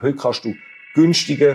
Heute kannst du günstige,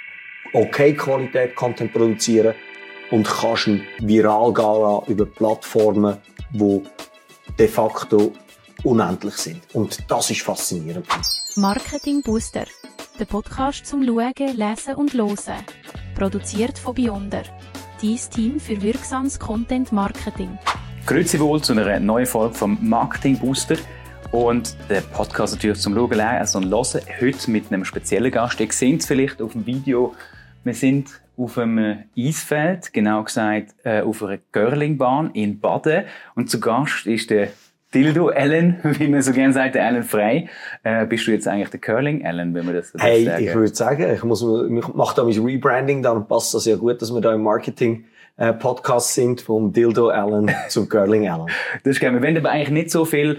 okay Qualität Content produzieren und kannst ihn viral gehen lassen über Plattformen, die de facto unendlich sind. Und das ist faszinierend. Marketing Booster. Der Podcast zum Schauen, Lesen und Hören. Produziert von Beyonder. Dein Team für wirksames Content Marketing. Grüezi wohl zu einer neuen Folge vom Marketing Booster. Und der Podcast natürlich zum Schauen, Lesen und Hören. Heute mit einem speziellen Gast. Ihr seht es vielleicht auf dem Video. Wir sind auf einem Eisfeld, genau gesagt auf einer Curlingbahn in Baden. Und zu Gast ist der Dildo Alan, wie man so gerne sagt, der Alan Frey. Bist du jetzt eigentlich der Curling-Alan, wenn man das so hey, sagen? Ich würde sagen, ich mache da mein Rebranding, dann passt das ja gut, dass wir da im Marketing-Podcast sind, vom Dildo Alan zum Curling Alan. Das ist geil. Wir wollen aber eigentlich nicht so viel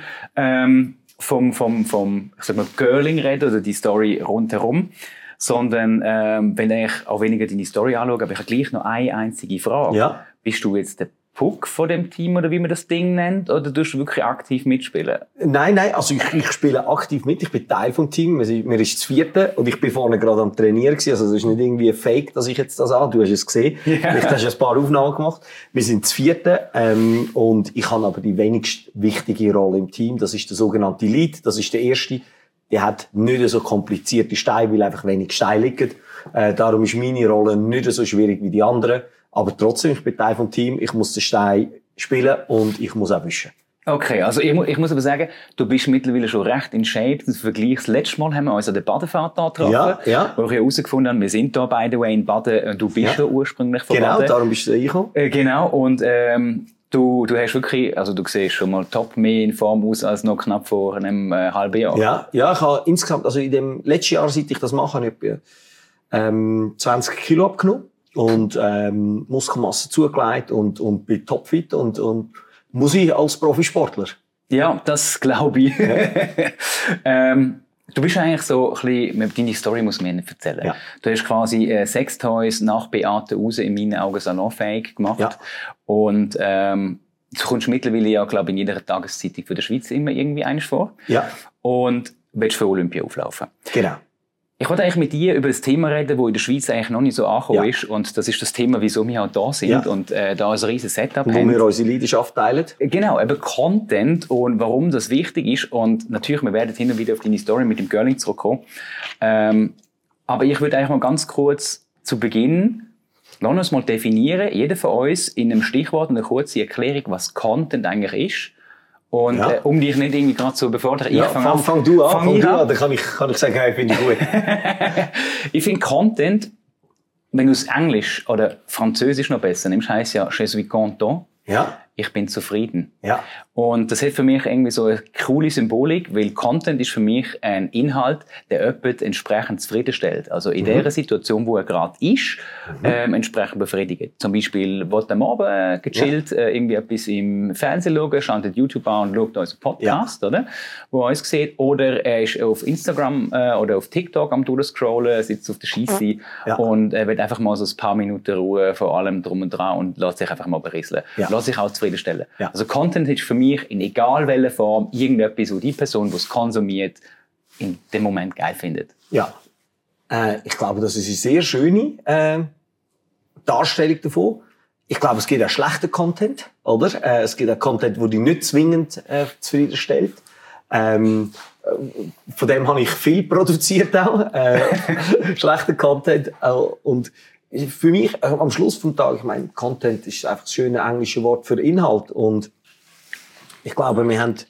vom ich sag mal, Curling reden oder die Story rundherum, sondern wenn eigentlich auch weniger deine Story anschauen, aber ich habe gleich noch eine einzige Frage. Ja. Bist du jetzt der Puck von dem Team oder wie man das Ding nennt, oder tust du wirklich aktiv mitspielen? Nein, also ich spiele aktiv mit, ich bin Teil vom Team, mir ist das 4. und ich bin vorne gerade am Trainieren gewesen, also es ist nicht irgendwie fake, dass ich jetzt das du hast es gesehen, vielleicht hast du ein paar Aufnahmen gemacht. Wir sind das 4. Und ich habe aber die wenigst wichtige Rolle im Team, das ist der sogenannte Lead, das ist der erste, der hat nicht so komplizierte Steine, weil einfach wenig Steine liegen. Darum ist meine Rolle nicht so schwierig wie die anderen. Aber trotzdem, ich bin Teil vom Team, ich muss den Stein spielen und ich muss auch wischen. Okay, also ich muss aber sagen, du bist mittlerweile schon recht in Shape. Im Vergleich, das letzte Mal haben wir uns an der Badefahrt da getroffen, wo ich herausgefunden habe, wir sind da by the way in Baden, du bist ja ursprünglich von Baden. Genau, darum bist du reingekommen. Genau, und du hast wirklich, also du siehst schon mal top mehr in Form aus als noch knapp vor einem halben Jahr. Ja, ich habe insgesamt, also in dem letzten Jahr, seit ich das mache, habe ich etwa 20 Kilo abgenommen. Und Muskelmasse zugelegt und bin topfit und muss ich als Profisportler. Ja, das glaube ich. Ja. Du bist eigentlich so ein bisschen, deine Story muss man nicht erzählen. Ja. Du hast quasi Sextoys nach Beate Use in meinen Augen salonfähig gemacht. Ja. Und du kommst mittlerweile ja, glaube ich, in jeder Tageszeitung von der Schweiz immer irgendwie eins vor. Ja. Und willst für Olympia auflaufen. Genau. Ich wollte eigentlich mit dir über das Thema reden, das in der Schweiz eigentlich noch nicht so angekommen ist. Und das ist das Thema, wieso wir halt da sind und da ein riesen Setup haben. Wo wir unsere Leidenschaft teilen. Genau, eben Content und warum das wichtig ist. Und natürlich, wir werden hin und wieder auf deine Story mit dem Curling zurückkommen. Aber ich würde eigentlich mal ganz kurz zu Beginn lass uns mal definieren, jeder von uns in einem Stichwort und eine kurze Erklärung, was Content eigentlich ist. Und um dich nicht irgendwie gerade zu befordern, fang du an, dann kann ich sagen, hey, finde ich gut. Ich finde Content, wenn du es Englisch oder Französisch noch besser nimmst, heisst ja «Je suis content». Ja. Ich bin zufrieden. Ja. Und das hat für mich irgendwie so eine coole Symbolik, weil Content ist für mich ein Inhalt, der jemand entsprechend zufriedenstellt. Also in der Situation, wo er gerade ist, entsprechend befriedigt. Zum Beispiel, will am Abend gechillt irgendwie etwas im Fernsehen schauen, schaltet YouTube an und schaut unseren Podcast, oder? Wo er uns sieht. Oder er ist auf Instagram oder auf TikTok am durchscrollen, sitzt auf der Scheisse und er will einfach mal so ein paar Minuten Ruhe vor allem drum und dran und lässt sich einfach mal berieseln. Ja. Lässt sich auch zufriedenstellen. Ja. Also Content ist für mich in egal welcher Form irgendetwas, wo die Person, die es konsumiert, in dem Moment geil findet. Ja. Ich glaube, das ist eine sehr schöne Darstellung davon. Ich glaube, es gibt auch schlechten Content, oder? Es gibt auch Content, der dich nicht zwingend zufriedenstellt. Von dem habe ich viel produziert auch. Schlechter Content. Und für mich, am Schluss vom Tag, ich meine, Content ist einfach das schöne englische Wort für Inhalt. Und ich glaube, wir haben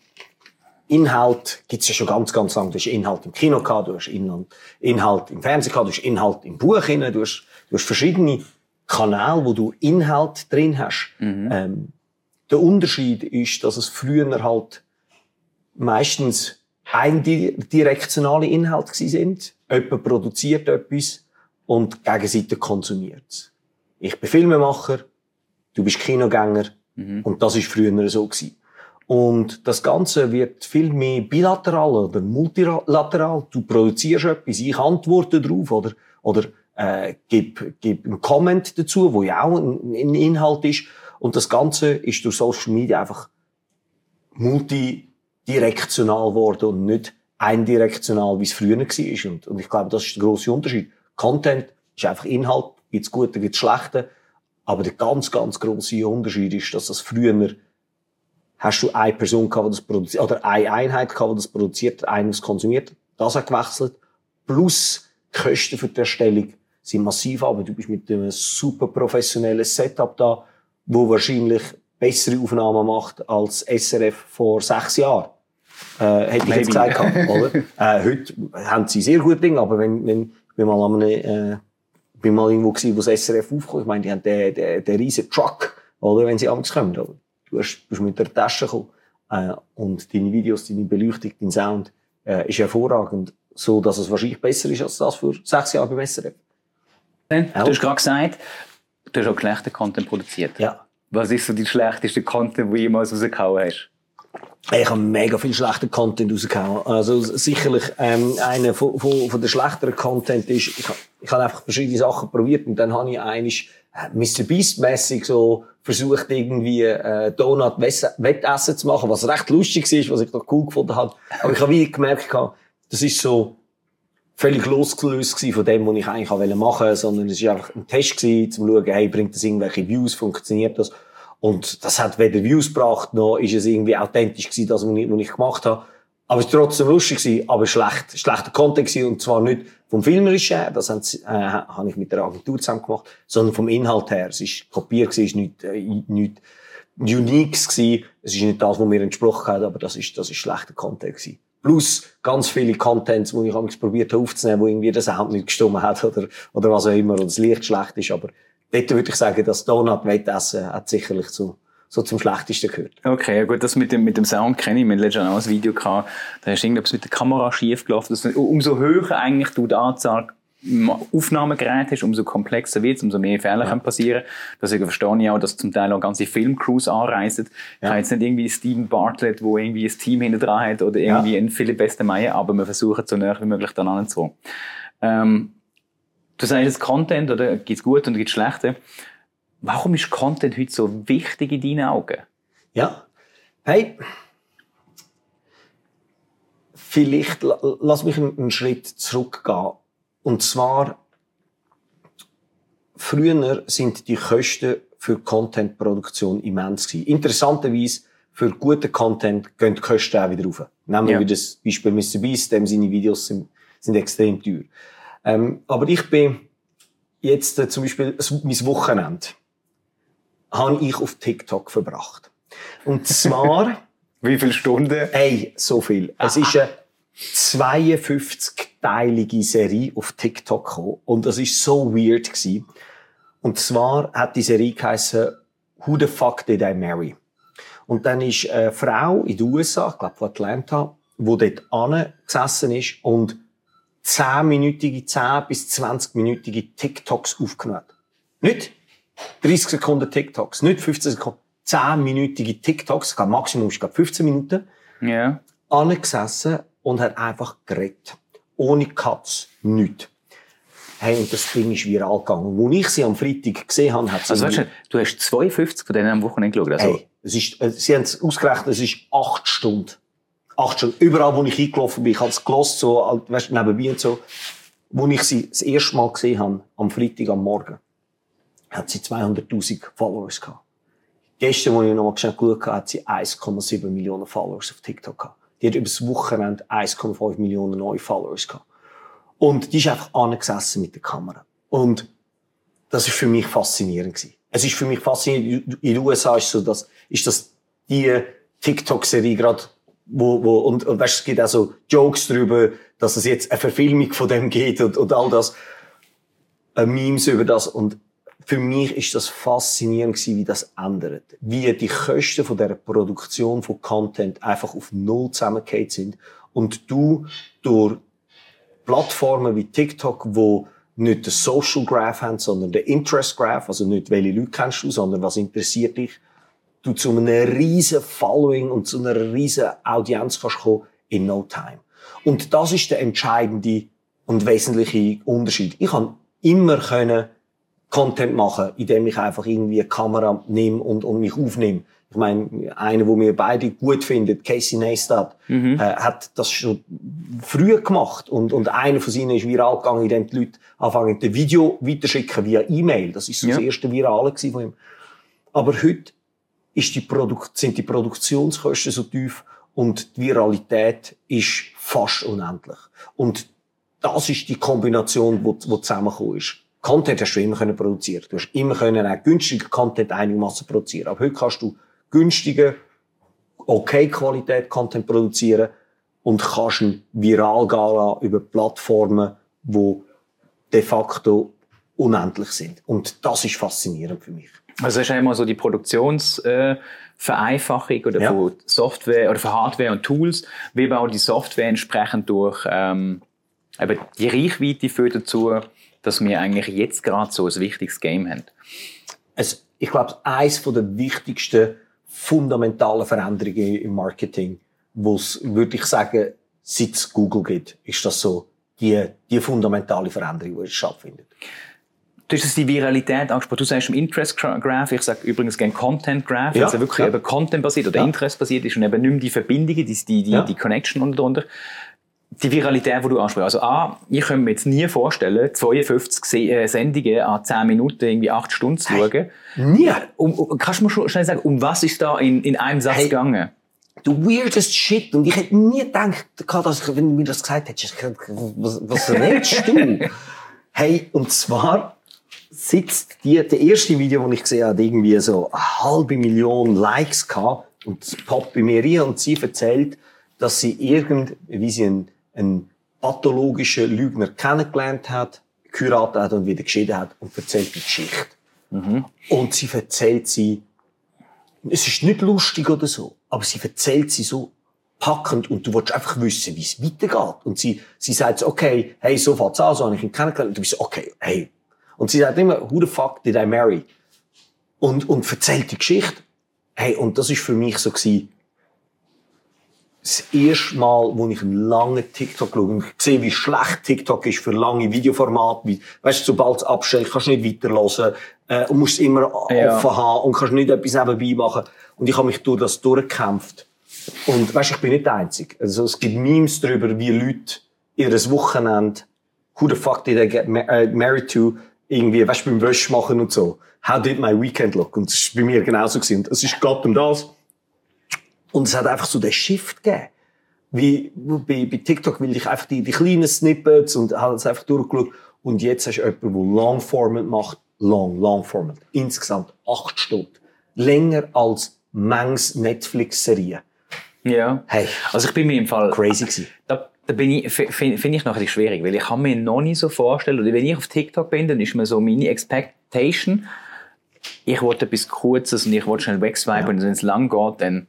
Inhalt, gibt's ja schon ganz, ganz lange. Du hast Inhalt im Kino gehabt, du hast Inhalt im Fernsehen gehabt, du hast Inhalt im Buch drin, du hast verschiedene Kanäle, wo du Inhalt drin hast. Der Unterschied ist, dass es früher halt meistens eindirektionale Inhalte sind. Jemand produziert etwas und die Gegenseite konsumiert. Ich bin Filmemacher, du bist Kinogänger und das ist früher so gewesen. Und das Ganze wird viel mehr bilateral oder multilateral. Du produzierst etwas, ich antworte darauf oder gib einen Comment dazu, wo ja auch ein Inhalt ist. Und das Ganze ist durch Social Media einfach multidirektional geworden und nicht eindirektional, wie es früher war. Und ich glaube, das ist der grosse Unterschied. Content ist einfach Inhalt, gibt's Gute, gibt's Schlechte. Aber der ganz, ganz grosse Unterschied ist, dass das früher hast du eine Person gehabt, die das produziert, oder eine Einheit gehabt, die das produziert, eine, die es konsumiert. Das hat gewechselt. Plus die Kosten für die Erstellung sind massiv, aber du bist mit einem super professionellen Setup da, wo wahrscheinlich bessere Aufnahmen macht als SRF vor 6 Jahren. Hätte ich jetzt gesagt, oder? Heute haben sie sehr gute Dinge, aber wenn ich bin mal an einem, bin mal irgendwo gewesen, wo das SRF aufkommt, ich meine, die haben den riesen Truck, oder? Wenn sie abends kommen, oder? Du bist mit der Tasche gekommen. Und deine Videos, deine Beleuchtung, dein Sound, ist hervorragend. So, dass es wahrscheinlich besser ist als das vor 6 Jahren beim SRF. Du hast gerade gesagt, du hast auch schlechten Content produziert. Ja. Was ist so die schlechteste Content, den du jemals rausgehauen hast? Ich habe mega viel schlechten Content rausgehauen. Also, sicherlich, einer von der schlechteren Content ist, ich habe einfach verschiedene Sachen probiert und dann habe ich eigentlich Mr. Beast-mässig so versucht, irgendwie, Donut-Wettessen zu machen, was recht lustig ist, was ich noch cool gefunden habe. Aber ich habe wieder gemerkt, das ist so völlig losgelöst von dem, was ich eigentlich machen wollte, sondern es war einfach ein Test gewesen, um zu schauen, hey, bringt das irgendwelche Views, funktioniert das? Und das hat weder Views gebracht, noch ist es irgendwie authentisch gewesen, das, was ich gemacht habe. Aber es war trotzdem lustig gewesen, aber schlechter Content gewesen, und zwar nicht vom Filmerischen her, das habe ich mit der Agentur zusammen gemacht, sondern vom Inhalt her. Es ist kopiert gewesen, es ist nicht Uniques gewesen, es ist nicht das, was mir entsprochen hat, aber das ist schlechter Content gewesen. Plus ganz viele Contents, die ich probiert habe aufzunehmen, wo irgendwie der Sound nicht gestimmt hat oder was auch immer, oder das Licht schlecht ist, aber dort würde ich sagen, das Donut-Wettessen hat sicherlich so zum Schlechtesten gehört. Okay, ja gut, das mit dem Sound kenne ich. Wir hatten letztens auch ein Video gehabt, da ist irgendetwas mit der Kamera schief gelaufen. Umso höher eigentlich du die Anzahl Aufnahmegeräte hast, umso komplexer wird es, umso mehr Fehler können passieren. Deswegen verstehe ich auch, dass zum Teil auch ganze Filmcrews anreisen. Ich habe jetzt nicht irgendwie Steven Bartlett, wo irgendwie ein Team hinter dran hat, oder irgendwie ein Philipp Westermeier, aber wir versuchen so nah wie möglich dann anzufangen. Du sagst jetzt Content, oder gibt's gut und gibt's schlechte. Warum ist Content heute so wichtig in deinen Augen? Ja. Hey. Vielleicht, lass mich einen Schritt zurückgehen. Und zwar, früher sind die Kosten für Contentproduktion immens gewesen. Interessanterweise, für guten Content gehen die Kosten auch wieder rauf. Nehmen wir das Beispiel Mr. Beast, dem seine Videos sind extrem teuer. Aber ich bin jetzt zum Beispiel mein Wochenende habe ich auf TikTok verbracht. Und zwar wie viele Stunden? Ey, so viel. Es ist eine 52-teilige Serie auf TikTok gekommen. Und das ist so weird gewesen. Und zwar hat die Serie geheissen Who the fuck did I marry? Und dann ist eine Frau in den USA, ich glaube von Atlanta, die dort angesessen ist und 10 bis 20-minütige TikToks aufgenommen hat. Nicht 30 Sekunden TikToks, nicht 15 Sekunden, 10-minütige TikToks, ich glaube, Maximum ist 15 Minuten, angesessen und hat einfach geredet. Ohne Cuts, nichts. Hey, und das Ding ist viral gegangen. Als ich sie am Freitag gesehen habe, hat sie... Also weißt du hast 52 von denen am Wochenende geschaut? Also. Hey, sie haben es ausgerechnet, es ist 8 Stunden. 8 Stunden. Überall, wo ich eingelaufen bin, ich habe es gehört, so, weißt, nebenbei und so. Als ich sie das erste Mal gesehen habe, am Freitag am Morgen, hat sie 200.000 Followers gehabt. Gestern, als ich noch mal geschaut habe, hat sie 1,7 Millionen Followers auf TikTok gehabt. Die hat über das Wochenende 1,5 Millionen neue Followers gehabt. Und die ist einfach angesessen mit der Kamera. Und das ist für mich faszinierend gewesen. Es ist für mich faszinierend. In den USA ist das die TikTok-Serie gerade, und weißt, es gibt auch so Jokes darüber, dass es jetzt eine Verfilmung von dem geht und all das, Memes über das. Und für mich ist das faszinierend gewesen, wie das ändert. Wie die Kosten von der Produktion von Content einfach auf null zusammengefallen sind. Und du durch Plattformen wie TikTok, wo nicht den Social Graph haben, sondern den Interest Graph, also nicht welche Leute kennst du, sondern was interessiert dich, du zu einem riesen Following und zu einer riesen Audienz kannst kommen in no time. Und das ist der entscheidende und wesentliche Unterschied. Ich kann immer Content machen, indem ich einfach irgendwie eine Kamera nehme und mich aufnehme. Ich meine, einer, den wir beide gut finden, Casey Neistat, hat das schon früh gemacht. Und einer von ihnen ist viral gegangen, indem die Leute anfangen, das Video weiterschicken via E-Mail. Das ist so das erste Virale von ihm. Aber heute sind die Produktionskosten so tief und die Viralität ist fast unendlich. Und das ist die Kombination, die zusammengekommen ist. Content hast du immer produzieren. Du hast immer auch günstigen Content einigermaßen produzieren. Aber heute kannst du günstigen, okay Qualität Content produzieren und kannst ihn viral gehen lassen über Plattformen, die de facto unendlich sind. Und das ist faszinierend für mich. Also hast du einmal so die Produktionsvereinfachung oder von Software oder von Hardware und Tools, wie auch die Software entsprechend durch eben die Reichweite führt dazu, dass wir eigentlich jetzt gerade so ein wichtiges Game haben. Ich glaube, eines der wichtigsten fundamentalen Veränderungen im Marketing, wo es, würde ich sagen, seit es Google gibt, ist das so die fundamentale Veränderung, die stattfindet. Du hast die Viralität angesprochen. Du sagst im Interest Graph, ich sage übrigens gerne Content Graph, also wirklich eben Content basiert oder Interest basiert ist und eben nicht mehr die Verbindungen, die Connection darunter. Die Viralität, die du ansprichst. Also ich könnte mir jetzt nie vorstellen, 52 Sendungen an 10 Minuten, irgendwie 8 Stunden zu schauen. Nie. Kannst du mir schon schnell sagen, um was ist da in einem Satz gegangen? The weirdest shit. Und ich hätte nie gedacht, wenn du mir das gesagt hättest, was redest du? Hey, und zwar sitzt der erste Video, das ich gesehen habe, hat irgendwie so 500.000 Likes gehabt. Und es poppt bei mir rein und sie erzählt, dass sie wie sie einen pathologischen Lügner kennengelernt hat, geheiratet hat und wieder geschieden hat und erzählt die Geschichte. Und sie erzählt sie, es ist nicht lustig oder so, aber sie erzählt sie so packend und du willst einfach wissen, wie es weitergeht. Und sie sagt so, okay, hey, so fängt's an, so habe ich ihn kennengelernt. Und du bist so, okay, hey. Und sie sagt immer, who the fuck did I marry? Und erzählt die Geschichte. Hey, und das ist für mich so gewesen, das erste Mal, wo ich einen langen TikTok schaue und ich sehe, wie schlecht TikTok ist für lange Videoformate. Weißt du, sobald es abstellst, kannst du nicht weiterhören, und musst es immer offen haben und kannst nicht etwas nebenbei machen. Und ich habe mich durch das durchgekämpft. Und weißt du, ich bin nicht der Einzige. Also, es gibt Memes darüber, wie Leute ihres Wochenende, who the fuck did I get married to, irgendwie, weißt du, beim Wäsche machen und so. How did my weekend look? Und das war bei mir genauso gewesen. Und es ist gerade um das. Und es hat einfach so den Shift gegeben. Wie bei TikTok will ich einfach die kleinen Snippets und habe es einfach durchgeschaut. Und jetzt hast du jemanden, der Long-Format macht. Long-Format. Insgesamt 8 Stunden. Länger als manches Netflix-Serien. Ja. Hey. Also ich bin mir im Fall crazy gewesen. Da finde ich noch ein bisschen schwierig, weil ich kann mir noch nicht so vorstellen, oder wenn ich auf TikTok bin, dann ist mir so meine Expectation, ich wollte etwas Kurzes und ich wollte schnell wegswipen und wenn es lang geht, dann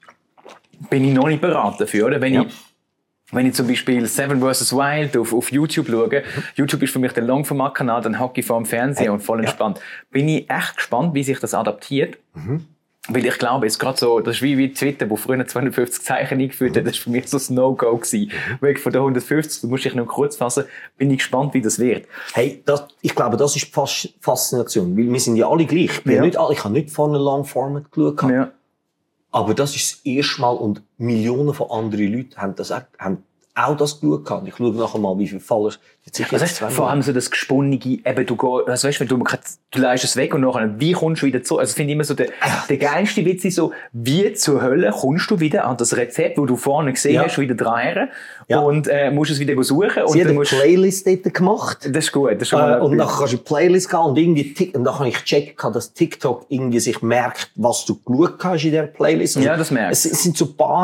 bin ich noch nicht bereit dafür, oder? Wenn ich zum Beispiel Seven vs. Wild auf YouTube schaue, YouTube ist für mich der Longformat-Kanal, dann hocke ich vor dem Fernseher und voll entspannt. Bin ich echt gespannt, wie sich das adaptiert. Weil ich glaube, es ist gerade so, das ist wie Twitter, wo früher 250 Zeichen eingeführt hat, das war für mich so ein No-Go gewesen. Weg von den 150, du musst dich noch kurz fassen, bin ich gespannt, wie das wird. Hey, ich glaube, das ist die Faszination, weil wir sind ja alle gleich. Ich habe nicht vorne Long-Format geschaut. Ja. Aber das ist das erste Mal und Millionen von anderen Leuten haben auch das geschaut. Ich schaue nachher mal, wie viele Followers. Vor allem so das Gesponnene, eben also weißt, wenn du leist es weg und nachher, wie kommst du wieder zu? Also finde ich immer so, der geilste Witz ist so, wie zur Hölle kommst du wieder an das Rezept, das du vorne gesehen hast, wieder dran und musst es wieder suchen. Sie hat eine Playlist dort gemacht. Das ist gut. Das ist und dann kannst du in die Playlist gehen und dann habe ich gecheckt, dass TikTok irgendwie sich merkt, was du geschaut hast in dieser Playlist. Ja, das merkt. Es sind so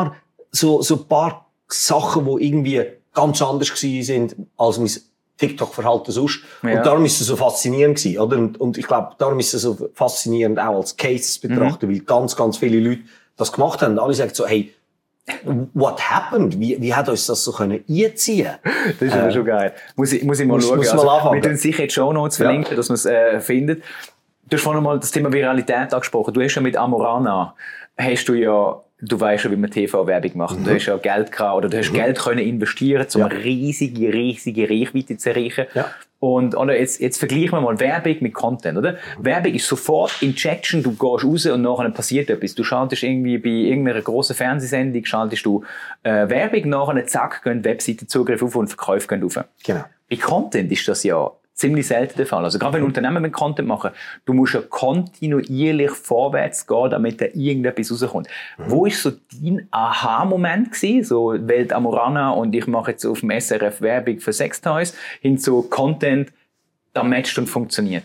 ein paar Sachen, die irgendwie ganz anders sind als mein TikTok-Verhalten sonst. Ja. Und darum ist es so faszinierend gewesen, oder? Und ich glaube, darum ist es so faszinierend auch als Case betrachten, weil ganz, ganz viele Leute das gemacht haben. Und alle sagen so, hey, what happened? Wie hat uns das so einziehen können? Das ist aber schon geil. Muss ich mal schauen. Muss mal anfangen. Wir tun sicher jetzt Shownotes verlinken, dass man es findet. Du hast vorhin mal das Thema Viralität angesprochen. Du hast ja mit Amorana, hast du ja du weißt ja, wie man TV-Werbung macht. Du hast ja Geld gehabt, oder du hast Geld können investieren, um eine riesige Reichweite zu erreichen. Ja. Und oder jetzt vergleichen wir mal Werbung mit Content, oder? Werbung ist sofort Injection, du gehst raus und nachher passiert etwas. Du schaltest irgendwie bei irgendeiner grossen Fernsehsendung, schaltest du Werbung, nachher zack, gehen Webseitenzugriff auf und Verkäufe gehen auf. Genau. Bei Content ist das ja ziemlich selten der Fall. Also gerade wenn Unternehmen mit Content machen, du musst ja kontinuierlich vorwärts gehen, damit da irgendetwas rauskommt. Wo ist so dein Aha-Moment gewesen? So Welt Amorana und ich mache jetzt auf dem SRF Werbung für Sextoys hin zu Content, da matcht und funktioniert.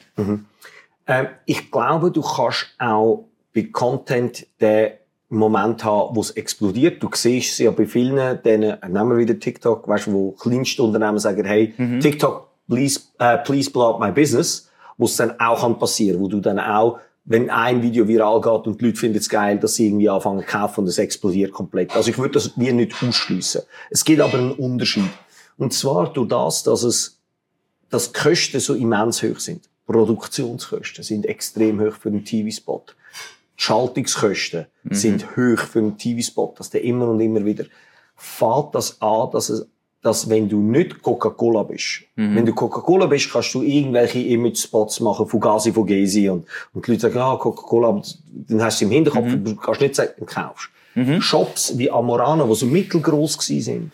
Ich glaube, du kannst auch bei Content den Moment haben, wo es explodiert. Du siehst es ja bei vielen, denen, nehmen wir wieder TikTok, weißt du, wo kleinste Unternehmen sagen, hey, TikTok, please blow up my business, wo es dann auch passieren kann, wo du dann auch, wenn ein Video viral geht und die Leute finden es geil, dass sie irgendwie anfangen zu kaufen und es explodiert komplett. Also ich würde das wie nicht ausschliessen. Es gibt aber einen Unterschied. Und zwar durch das, dass die Kosten so immens hoch sind. Produktionskosten sind extrem hoch für einen TV-Spot. Die Schaltungskosten sind hoch für einen TV-Spot, dass der immer und immer wieder fällt das an, dass wenn du nicht Coca-Cola bist, wenn du Coca-Cola bist, kannst du irgendwelche Image-Spots machen, Fugazi, Fugesi und die Leute sagen, Coca-Cola, dann hast du im Hinterkopf, du kannst nicht sagen, du kaufst. Shops wie Amorana, die so mittelgross waren,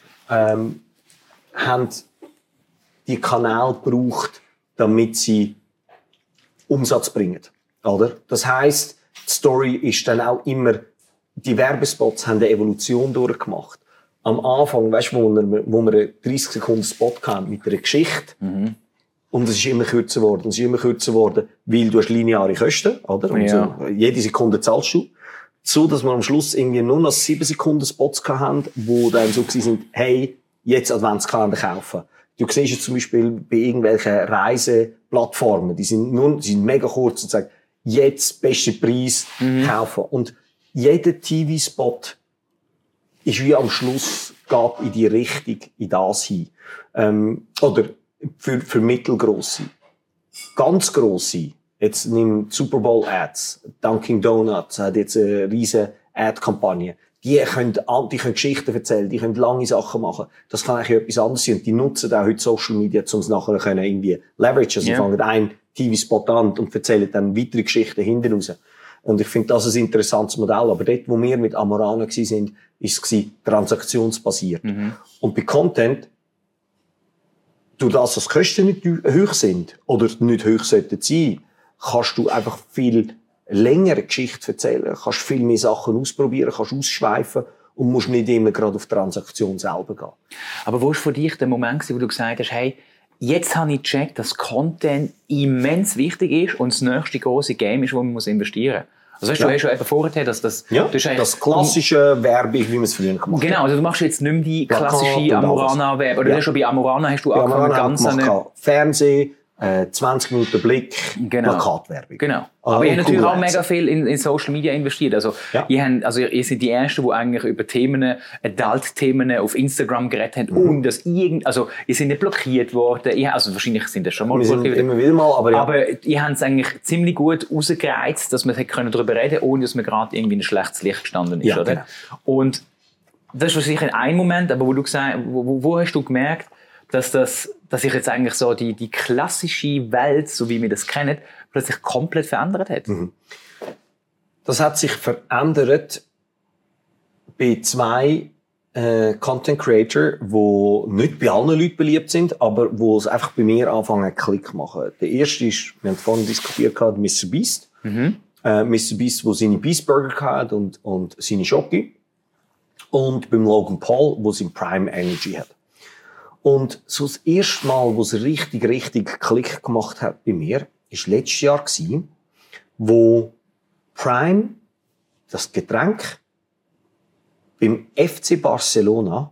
haben die Kanäle gebraucht, damit sie Umsatz bringen. Oder? Das heisst, die Story ist dann auch immer, die Werbespots haben eine Evolution durchgemacht. Am Anfang, weißt du, wo wir einen 30 Sekunden Spot hatten mit einer Geschichte. Und es ist immer kürzer geworden. Weil du hast lineare Kosten, oder? Und so, jede Sekunde zahlst du. So, dass wir am Schluss irgendwie nur noch 7 Sekunden Spots hatten, wo dann so sind, hey, jetzt Adventskalender kaufen. Du siehst jetzt zum Beispiel bei irgendwelchen Reiseplattformen, die sind mega kurz und sagen, jetzt beste Preis kaufen. Und jeder TV-Spot ist wie am Schluss geht in die Richtung, in das hin. Oder für mittelgrosse. Ganz grosse. Jetzt nimm Super Bowl Ads. Dunkin' Donuts hat jetzt eine riesen Ad-Kampagne. Die können Geschichten erzählen, die können lange Sachen machen. Das kann eigentlich etwas anderes sein. Und die nutzen auch heute Social Media, um es nachher irgendwie leveragen. Also fangen einen TV-Spot an und erzählen dann weitere Geschichten hinten raus. Und ich finde das ein interessantes Modell. Aber dort, wo wir mit Amorana waren, ist es transaktionsbasiert. Und bei Content, durch das, dass die Kosten nicht hoch sind oder nicht hoch sollten sein, kannst du einfach viel längere Geschichte erzählen, kannst viel mehr Sachen ausprobieren, kannst ausschweifen und musst nicht immer gerade auf die Transaktion selber gehen. Aber wo war für dich der Moment, wo du gesagt hast, hey, jetzt habe ich gecheckt, dass Content immens wichtig ist und das nächste große Game ist, wo man investieren muss? Also weißt, du hast schon eben vorher, dass das... Ja, das klassische Werbung, wie man es früher gemacht hat. Genau, also du machst jetzt nicht mehr die klassische Amorana-Werbung. Oder schon bei Amorana hast du auch ganz Fernsehen, 20 Minuten Blick, Plakatwerbung. Genau. Aber ihr habt natürlich auch mega viel in Social Media investiert. Also, ihr seid die Ersten, die eigentlich über Themen, Adult-Themen auf Instagram geredet haben, ohne dass ihr seid nicht blockiert worden. Also wahrscheinlich sind das schon mal blockiert. Immer wieder mal, aber ihr habt es eigentlich ziemlich gut rausgereizt, dass man darüber reden konnte, ohne dass man gerade irgendwie in ein schlechtes Licht gestanden ist, oder? Genau. Und das war sicher ein Moment, aber wo hast du gemerkt, dass sich jetzt eigentlich so die klassische Welt, so wie wir das kennen, plötzlich komplett verändert hat? Das hat sich verändert bei 2 Content Creator, die nicht bei allen Leuten beliebt sind, aber wo es einfach bei mir anfangen Klick machen. Der erste ist, wir haben vorhin diskutiert, Mr. Beast. Mr. Beast, der seine Beast Burger hatte und seine Schoki. Und beim Logan Paul, der sein Prime Energy hat. Und so das erste Mal, wo es richtig Klick gemacht hat bei mir, war letztes Jahr gewesen, wo Prime das Getränk beim FC Barcelona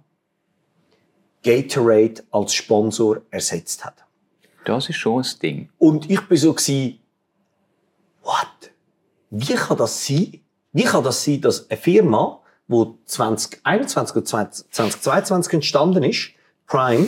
Gatorade als Sponsor ersetzt hat. Das ist schon ein Ding. Und ich bin so gewesen, what? Wie kann das sein? Wie kann das sein, dass eine Firma, die 2021 oder 2022 entstanden ist, Prime,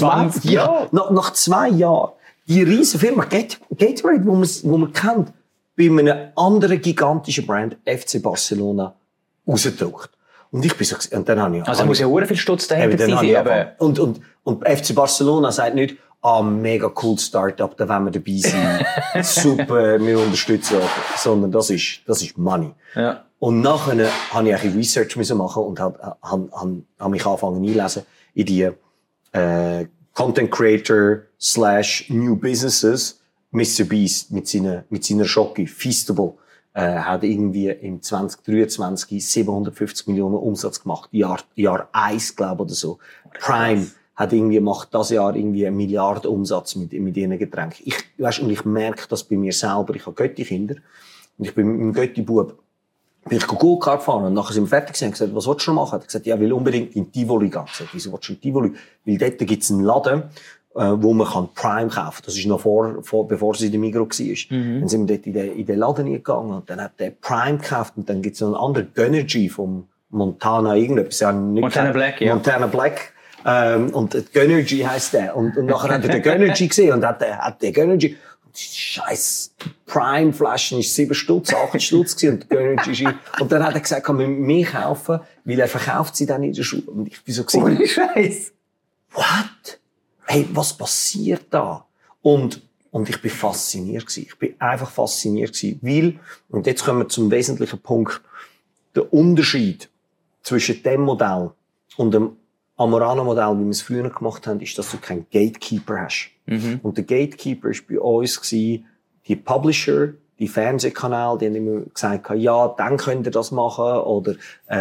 nach 2 Jahren, die riesen Firma Gatorade, wo man kennt, bei einem anderen gigantischen Brand, FC Barcelona, rausgedruckt. Und ich bin so, und dann habe ich... Also muss ja auch viel Stutz dahinter sein. Und FC Barcelona sagt nicht, mega cool Startup, da wollen wir dabei sein. Super, wir unterstützen euch. Sondern das ist Money. Ja. Und nachher habe ich ein Research machen und habe mich angefangen einlesen in die Content Creator / New Businesses. Mr. Beast mit seiner Schocke, Feastable, hat irgendwie im 2023 750 Millionen Umsatz gemacht. Jahr 1, glaube ich, oder so. Prime macht das Jahr irgendwie 1 Milliarde Umsatz mit ihren Getränken. Und ich merke das bei mir selber. Ich habe Götti-Kinder. Und ich bin mit meinem Götti-Bub Go-Kart gefahren. Und nachher sind wir fertig gewesen und gesagt, was willst du machen? Er hat gesagt, ja, ich will unbedingt in Tivoli gehen. Ich gesagt, wieso willst du in Tivoli? Weil dort gibt's einen Laden, wo man Prime kaufen kann. Das ist noch bevor sie in der Migros war. Dann sind wir dort in den Laden gegangen und dann hat der Prime gekauft und dann gibt's noch einen anderen Gönnergy vom Montana irgendetwas. Montana Black, ja. Montana Black. Und Gönnergy heisst der. Und nachher hat er den Gönnergy gesehen und hat der Gönnergy. Und die scheiß Prime-Flaschen ist 7 Stutz, 8 Stutz gewesen. Und Gönnergy und dann hat er gesagt, kann man mehr kaufen, weil er verkauft sie dann in der Schule. Und ich bin so gesehen. Ohne Scheiß. What? Hey, was passiert da? Und ich bin fasziniert gewesen. Ich bin einfach fasziniert gewesen, weil, und jetzt kommen wir zum wesentlichen Punkt, der Unterschied zwischen dem Modell und dem Amorano-Modell, wie wir es früher gemacht haben, ist, dass du keinen Gatekeeper hast. Und der Gatekeeper war bei uns gewesen, die Publisher, die Fernsehkanäle, die haben immer gesagt, ja, dann könnt ihr das machen, oder,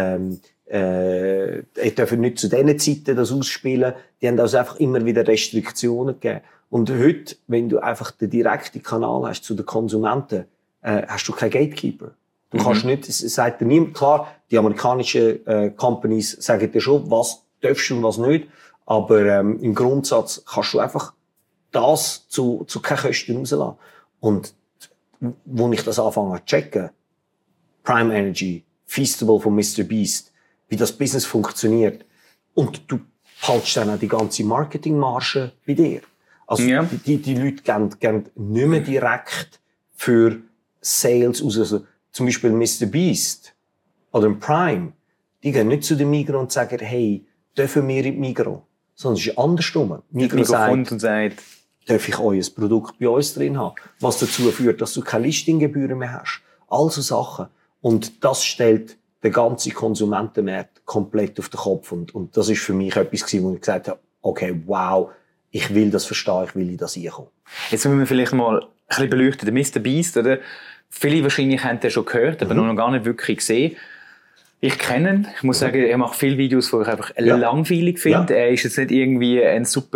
ich darf nicht zu diesen Zeiten das ausspielen. Die haben also einfach immer wieder Restriktionen gegeben. Und heute, wenn du einfach den direkten Kanal hast zu den Konsumenten, hast du keinen Gatekeeper. Du kannst nicht, es sagt dir niemand, klar, die amerikanischen Companies sagen dir schon, was darfst du und was nicht. Aber im Grundsatz kannst du einfach das zu keinen Kosten rauslassen. Und wo ich das anfange zu checken, Prime Energy, Feastable von Mr. Beast, wie das Business funktioniert. Und du behaltest dann auch die ganze Marketingmarge bei dir. Also ja. die Leute gehen nicht mehr direkt für Sales aus. Also zum Beispiel Mr. Beast oder Prime, die gehen nicht zu den Migros und sagen, hey, dürfen wir in die Migros? Sondern es ist andersrum. Migros sagt, darf ich euer Produkt bei uns drin haben? Was dazu führt, dass du keine Listinggebühren mehr hast. Also Sachen. Und das stellt den ganzen Konsumentenmarkt komplett auf den Kopf. Und das ist für mich etwas gewesen, wo ich gesagt habe, okay, wow, ich will das verstehen, ich will in das einkommen. Jetzt müssen wir vielleicht mal ein bisschen beleuchten. Der Mr. Beast, oder? Viele wahrscheinlich haben den schon gehört, aber noch gar nicht wirklich gesehen. Ich kenne ihn. Ich muss sagen, er macht viele Videos, die ich einfach langweilig finde. Ja. Er ist jetzt nicht irgendwie ein super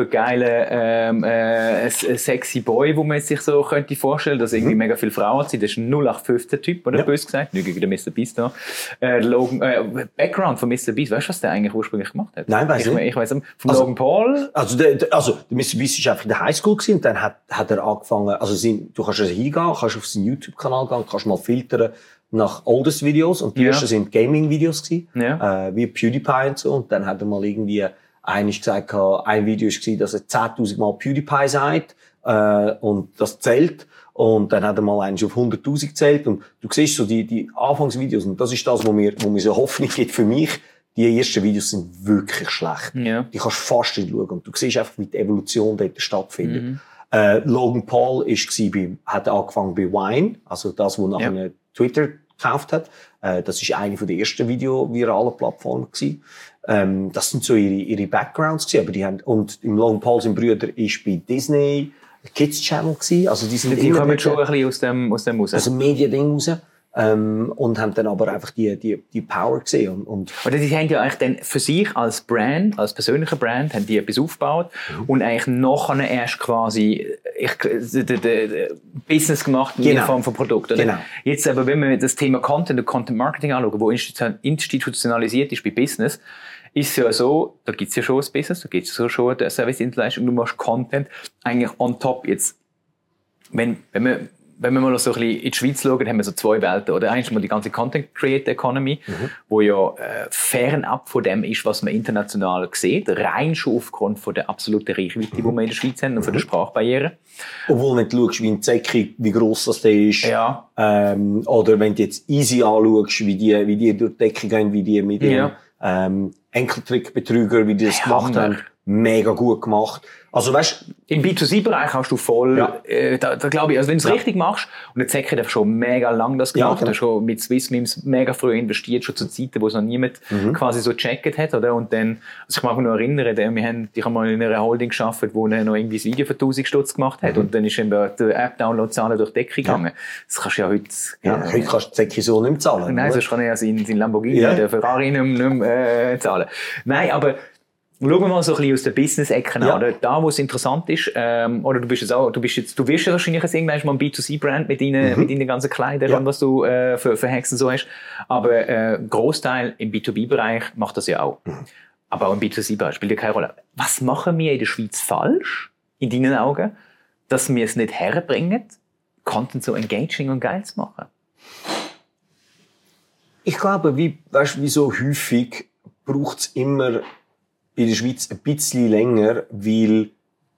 geiler, sexy Boy, wo man sich so könnte vorstellen, dass irgendwie mega viele Frauen sind. Das ist ein 0815-Typ, oder böse gesagt. Nicht gegen den Mr. Beast da. Background von Mr. Beast. Weißt du, was der eigentlich ursprünglich gemacht hat? Nein, weiss ich. Ich weiss nicht. Von Logan Paul. Also der Mr. Beast ist einfach in der Highschool gewesen, und dann hat er angefangen, du kannst hingehen, kannst auf seinen YouTube-Kanal gehen, kannst mal filtern, nach Oldest Videos, und die ersten sind Gaming-Videos gewesen, wie PewDiePie und so, und dann hat er mal irgendwie eigentlich gesagt, ein Video war, dass er 10.000 Mal PewDiePie sagt, und das zählt, und dann hat er mal eigentlich auf 100.000 gezählt, und du siehst so die Anfangsvideos, und das ist das, wo mir so Hoffnung gibt für mich. Die ersten Videos sind wirklich schlecht. Ja. Die kannst du fast nicht schauen, und du siehst einfach, wie die Evolution dort stattfindet. Logan Paul hat angefangen bei Vine, also das, wo nachher Twitter gekauft hat. Das ist eine von der ersten video-viralen Plattformen gewesen. Das sind so ihre Backgrounds gewesen, aber die haben, und im Logan Paul sein Brüder ist bei Disney Kids Channel gewesen, also die kommen schon ein bisschen aus dem raus. Also Mediending raus. Und haben dann aber einfach die Power gesehen. Und die haben ja eigentlich dann für sich als Brand, als persönlicher Brand, haben die etwas aufgebaut und eigentlich nachher erst quasi Business gemacht in Form von Produkt. Oder? Genau. Jetzt aber, wenn wir das Thema Content und Content Marketing anschauen, wo institutionalisiert ist bei Business, ist es ja so, da gibt es ja schon ein Business, da gibt es ja schon eine Service-Dienstleistung, und du machst Content eigentlich on top. Jetzt, wenn man wenn wir mal so ein bisschen in die Schweiz schauen, haben wir so zwei Welten. Oder eins mal die ganze Content Creator Economy, wo ja fernab von dem ist, was man international sieht, rein schon aufgrund von der absoluten Reichweite, die wir in der Schweiz haben und von der Sprachbarriere. Obwohl, wenn du schaust, wie ein Zecki, wie gross das der ist, ja. Oder wenn du jetzt Easy anschaust, wie die durch die Decke gehen, wie die mit dem Enkeltrickbetrüger, wie die das gemacht haben, mega gut gemacht. Also weißt, im B2C-Bereich hast du voll, da glaube ich, also wenn du es richtig machst, und der Zecki hat schon mega lang das gemacht, genau. Schon mit Swissmemes mega früh investiert, schon zu Zeiten, wo es noch niemand quasi so gecheckt hat, oder? Und dann, also ich kann mich noch erinnern, ich habe mal in einer Holding gearbeitet, wo er noch irgendwie das Video für 1000 Stutz gemacht hat, und dann ist eben die App-Download-Zahlen durch die Decke gegangen. Das kannst du ja heute... heute kannst du Zecki so nicht mehr zahlen. Nein, sonst kann er ja sein Lamborghini oder Ferrari nicht mehr zahlen. Nein, aber schauen wir mal so ein bisschen aus der Business-Ecke an. Oder? Da, wo es interessant ist, oder du wirst ja wahrscheinlich irgendwann mal ein B2C-Brand mit deinen ganzen Kleidern und was du für Hexen so hast. Aber Großteil im B2B-Bereich macht das ja auch. Aber auch im B2C-Bereich spielt ja keine Rolle. Was machen wir in der Schweiz falsch, in deinen Augen, dass wir es nicht herbringen, Content so engaging und geil zu machen? Ich glaube, wie so häufig braucht es immer in der Schweiz ein bisschen länger, weil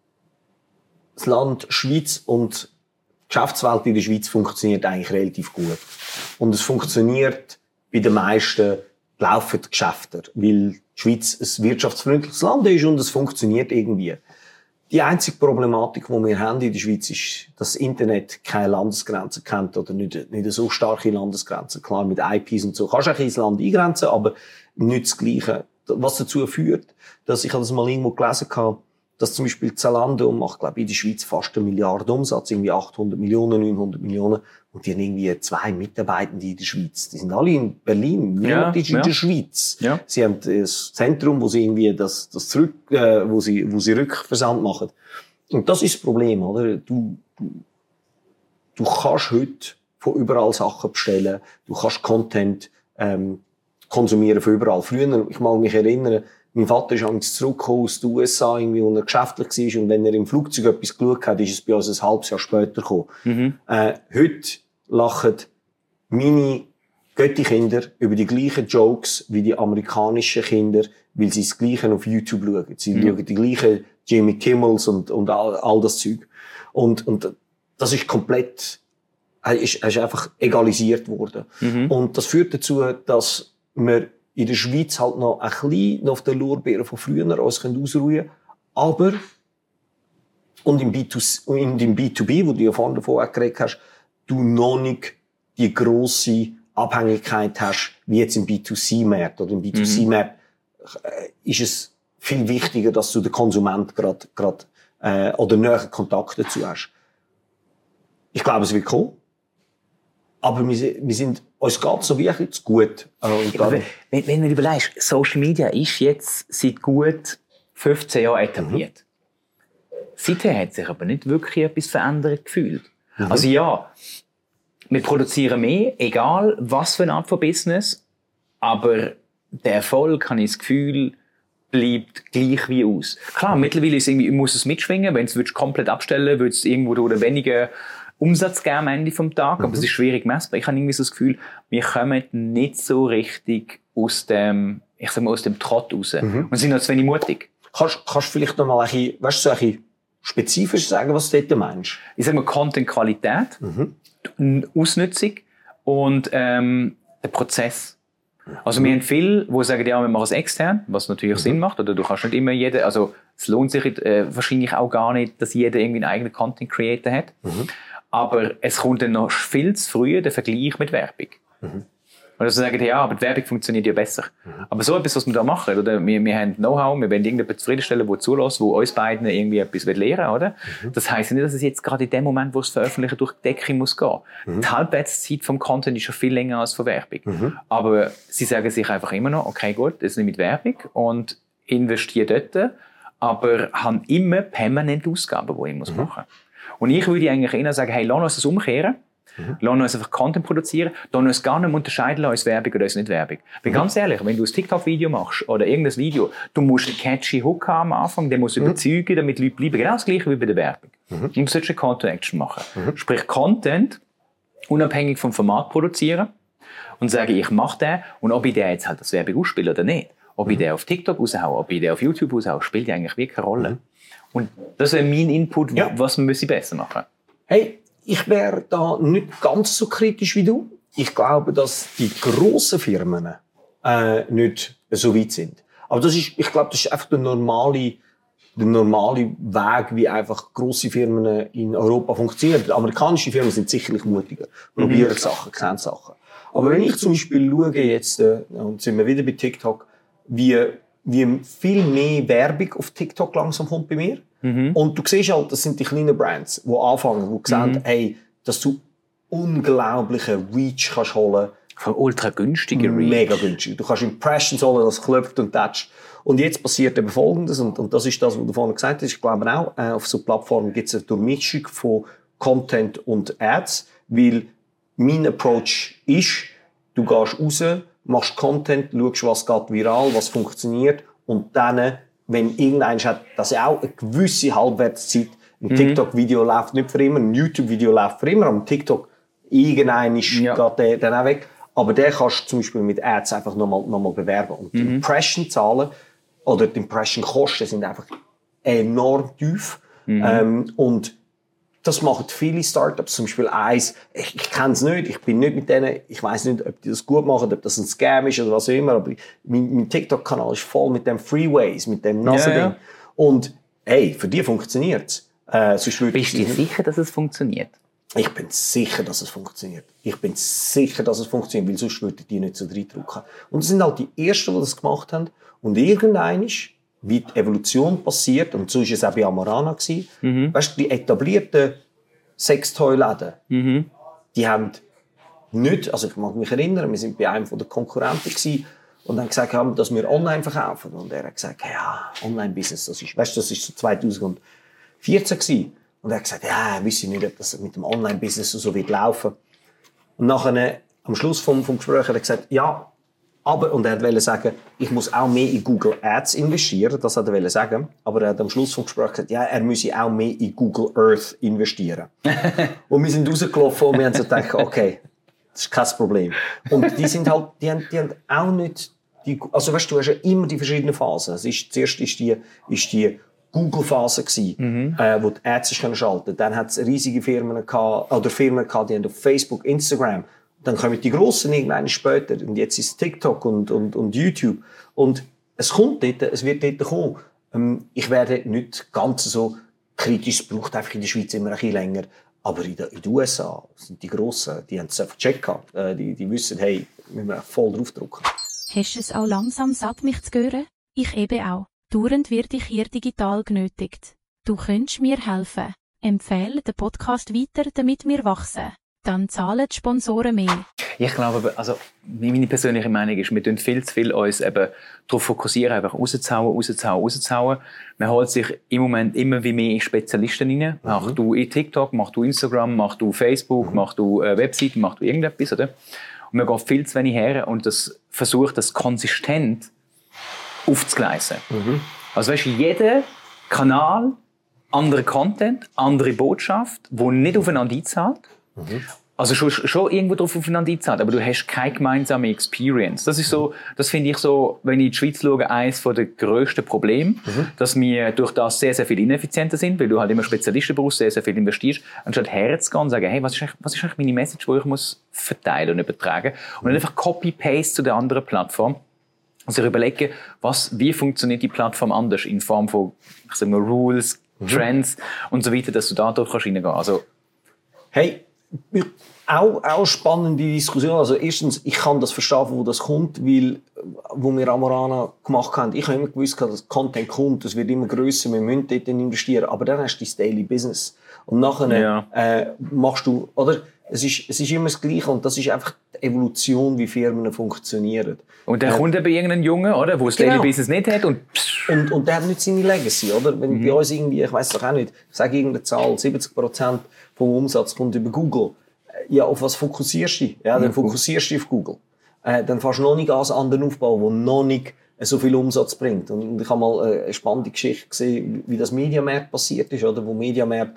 das Land Schweiz und die Geschäftswelt in der Schweiz funktioniert eigentlich relativ gut. Und es funktioniert bei den meisten laufenden Geschäften, weil die Schweiz ein wirtschaftsfreundliches Land ist und es funktioniert irgendwie. Die einzige Problematik, die wir haben in der Schweiz, ist, dass das Internet keine Landesgrenzen kennt oder nicht so starke Landesgrenzen. Klar, mit IPs und so kannst du auch ins Land eingrenzen, aber nicht das Gleiche. Was dazu führt, dass ich das mal irgendwo gelesen habe, dass zum Beispiel Zalando macht, glaube ich, in der Schweiz fast 1 Milliarde Umsatz, irgendwie 800 Millionen, 900 Millionen, und die haben irgendwie 2 Mitarbeitende in der Schweiz. Die sind alle in Berlin, niemand ist in der Schweiz. Ja. Sie haben das Zentrum, wo sie irgendwie wo sie Rückversand machen. Und das ist das Problem, oder? Du kannst heute von überall Sachen bestellen, du kannst Content, konsumieren von überall. Früher, ich mag mich erinnern, mein Vater ist abends zurückgekommen aus den USA, irgendwie, wo er geschäftlich war, und wenn er im Flugzeug etwas geschaut hat, ist es bei uns ein halbes Jahr später gekommen. Heute lachen meine Götti-Kinder über die gleichen Jokes wie die amerikanischen Kinder, weil sie das Gleiche auf YouTube schauen. Sie schauen die gleichen Jimmy Kimmels und all das Zeug. Und das ist komplett, ist einfach egalisiert worden. Und das führt dazu, dass wir in der Schweiz halt noch ein bisschen auf den Lorbeeren von früher uns ausruhen können. Aber, und im B2B, wo du ja vorhin davon auch geredet hast, du noch nicht die grosse Abhängigkeit hast, wie jetzt im B2C-Markt. Oder im B2C-Markt ist es viel wichtiger, dass du den Konsument gerade oder näher Kontakt dazu hast. Ich glaube, es wird kommen. Aber wir sind, uns geht's so wirklich zu gut. Wenn du überlegst, Social Media ist jetzt seit gut 15 Jahren etabliert. Seither hat sich aber nicht wirklich etwas verändert gefühlt. Also ja, wir produzieren mehr, egal was für eine Art von Business, aber der Erfolg, habe ich das Gefühl, bleibt gleich wie aus. Klar, mittlerweile ist irgendwie, muss es mitschwingen, wenn du es komplett abstellen würdest, irgendwo durch weniger Umsatz geben am Ende vom Tag, aber es ist schwierig messbar. Ich habe irgendwie so das Gefühl, wir kommen nicht so richtig aus dem Trott raus. Und sind noch zu wenig mutig. Kannst du vielleicht noch mal ein bisschen spezifisch sagen, was du dort meinst? Ich sage mal Content-Qualität, Ausnutzung und der Prozess. Also wir haben viele, die sagen, ja, wir machen es extern, was natürlich Sinn macht, oder du kannst nicht immer also es lohnt sich wahrscheinlich auch gar nicht, dass jeder irgendwie einen eigenen Content Creator hat. Aber es kommt dann noch viel zu früh der Vergleich mit Werbung. Oder sie sagen, ja, aber die Werbung funktioniert ja besser. Aber so etwas, was wir da machen, oder? Wir haben Know-how, wir wollen irgendjemanden zufriedenstellen, der zulässt, der uns beiden irgendwie etwas lernen will, oder? Das heisst nicht, dass es jetzt gerade in dem Moment, wo es veröffentlichen, durch die Decke muss gehen. Die Halbwertszeit vom Content ist schon viel länger als von Werbung. Aber sie sagen sich einfach immer noch, okay, gut, das ist nicht mit Werbung und investiere dort, aber haben immer permanent Ausgaben, die ich machen muss. Und ich würde eigentlich eher sagen, hey, lass uns das umkehren. Lass uns einfach Content produzieren. Lass uns gar nicht unterscheiden, ist Werbung oder ist nicht Werbung. Weil ganz ehrlich, wenn du ein TikTok-Video machst oder irgendein Video, du musst einen catchy Hook haben am Anfang, der muss überzeugen, damit die Leute bleiben. Genau das Gleiche wie bei der Werbung. Und du solltest eine Call to Action machen. Sprich, Content unabhängig vom Format produzieren und sagen, ich mache den und ob ich den jetzt halt als Werbung ausspiele oder nicht, ob ich den auf TikTok raushaue, ob ich den auf YouTube raushaue, spielt ja eigentlich wirklich keine Rolle. Und das wäre mein Input, was man besser machen müssen. Hey, ich wäre da nicht ganz so kritisch wie du. Ich glaube, dass die grossen Firmen nicht so weit sind. Aber ich glaube, das ist einfach der normale Weg, wie einfach grosse Firmen in Europa funktionieren. Die amerikanischen Firmen sind sicherlich mutiger, probieren Sachen, kennen Sachen. Aber wenn ich zum Beispiel schaue jetzt, und sind wir wieder bei TikTok, wie viel mehr Werbung auf TikTok langsam kommt bei mir. Und du siehst halt, das sind die kleinen Brands, die anfangen, die sehen, hey, dass du unglaubliche Reach kannst holen. Von ultra günstiger Reach. Mega günstig. Du kannst Impressions holen, das klopft und tätscht. Und jetzt passiert eben Folgendes, und das ist das, was du vorhin gesagt hast. Ich glaube auch, auf so Plattformen gibt es eine Durchmischung von Content und Ads, weil mein Approach ist, du gehst raus, machst Content, schaust, was geht viral, was funktioniert, und dann, wenn irgendeiner hat, dass auch eine gewisse Halbwertszeit, ein TikTok-Video läuft nicht für immer, ein YouTube-Video läuft für immer, aber ein TikTok, irgendein geht der dann auch weg. Aber den kannst du zum Beispiel mit Ads einfach nochmal bewerben. Und die Impression-Zahlen oder die Impression-Kosten sind einfach enorm tief. Und das machen viele Startups. Zum Beispiel eins, ich kenne es nicht, ich bin nicht mit denen, ich weiss nicht, ob die das gut machen, ob das ein Scam ist oder was auch immer, aber mein TikTok-Kanal ist voll mit dem Freeways, mit dem Nasen-Ding. Und hey, für die funktioniert es. Bist du dir sicher, dass es funktioniert? Ich bin sicher, dass es funktioniert. Weil sonst würden die nicht so reindrücken. Und es sind halt die Ersten, die das gemacht haben. Und irgendwann ist, wie die Evolution passiert, und so war es auch bei Amorana, weißt du, die etablierten Sextoy-Läden, die haben nicht, also ich mag mich erinnern, wir waren bei einem der Konkurrenten gewesen, und haben gesagt, dass wir online verkaufen. Und er hat gesagt, ja, Online-Business, das ist so 2014 gewesen. Und er hat gesagt, ja, er wisse nicht, ob das mit dem Online-Business so wird laufen. Und nachher, am Schluss vom Gespräch hat er gesagt, ja, aber, und er wollte sagen, ich muss auch mehr in Google Ads investieren, das hat er sagen. Aber er hat am Schluss vom Gespräch gesagt, ja, er müsse auch mehr in Google Earth investieren. Und wir sind rausgelaufen und wir haben so gedacht, okay, das ist kein Problem. Und die sind halt, die haben auch nicht, also weißt du hast ja immer die verschiedenen Phasen. Zuerst ist die Google-Phase wo die Ads schalten können. Dann hat es riesige Firmen gehabt, die haben auf Facebook, Instagram. Dann kommen die Grossen irgendwann später. Und jetzt ist es TikTok und YouTube. Und es wird dort kommen. Ich werde nicht ganz so kritisch, es braucht einfach in der Schweiz immer ein bisschen länger. Aber in den USA sind die Grossen, die haben es einfach gecheckt gehabt. Die wissen, hey, müssen wir voll draufdrücken. Hast du es auch langsam satt, mich zu hören? Ich eben auch. Dauernd werde ich hier digital genötigt. Du könntest mir helfen. Empfehle den Podcast weiter, damit wir wachsen. Dann zahlen die Sponsoren mehr. Ich glaube, also meine persönliche Meinung ist, wir tun viel zu viel uns eben darauf fokussieren, einfach rauszuhauen. Man holt sich im Moment immer wie mehr Spezialisten rein. Mach du TikTok, mach du Instagram, mach du Facebook, mach du Webseiten, mach du irgendetwas, oder? Und man geht viel zu wenig her und das versucht, das konsistent aufzugleisen. Also weißt du, jeder Kanal, andere Content, andere Botschaft, die nicht aufeinander einzahlt. Also schon irgendwo drauf aufeinander einzahlt, aber du hast keine gemeinsame Experience. Das ist so, das finde ich so, wenn ich in die Schweiz schaue, eines der grössten Probleme, dass wir durch das sehr, sehr viel ineffizienter sind, weil du halt immer Spezialisten brauchst, sehr, sehr viel investierst, anstatt herzugehen und sagen, hey, was ist eigentlich meine Message, die ich muss verteilen und übertragen? Und dann einfach Copy-Paste zu der anderen Plattform. Und sich überlegen, wie funktioniert die Plattform anders in Form von, ich sag mal, Rules, Trends und so weiter, dass du da durch reingehen kannst. Also, hey, auch spannende Diskussion. Also erstens, ich kann das verstehen, wo das kommt, weil, wo wir Amorana gemacht haben, ich habe immer gewusst, dass Content kommt, das wird immer grösser, wir müssen dort investieren, aber dann hast du dein Daily Business. Und nachher machst du, oder? Es ist immer das Gleiche und das ist einfach die Evolution, wie Firmen funktionieren. Und dann kommt eben irgendein Junge, oder, der das Daily Business nicht hat und der hat nicht seine Legacy, oder? Wenn bei uns irgendwie, ich weiss doch auch nicht, ich sage irgendeine Zahl, 70% vom Umsatz kommt über Google. Ja, auf was fokussierst du dich? Ja, dann fokussierst du dich auf Google. Dann fährst du noch nicht alles andere aufbauen, wo noch nicht so viel Umsatz bringt. Und ich habe mal eine spannende Geschichte gesehen, wie das Mediamarkt passiert ist, oder? Wo Mediamarkt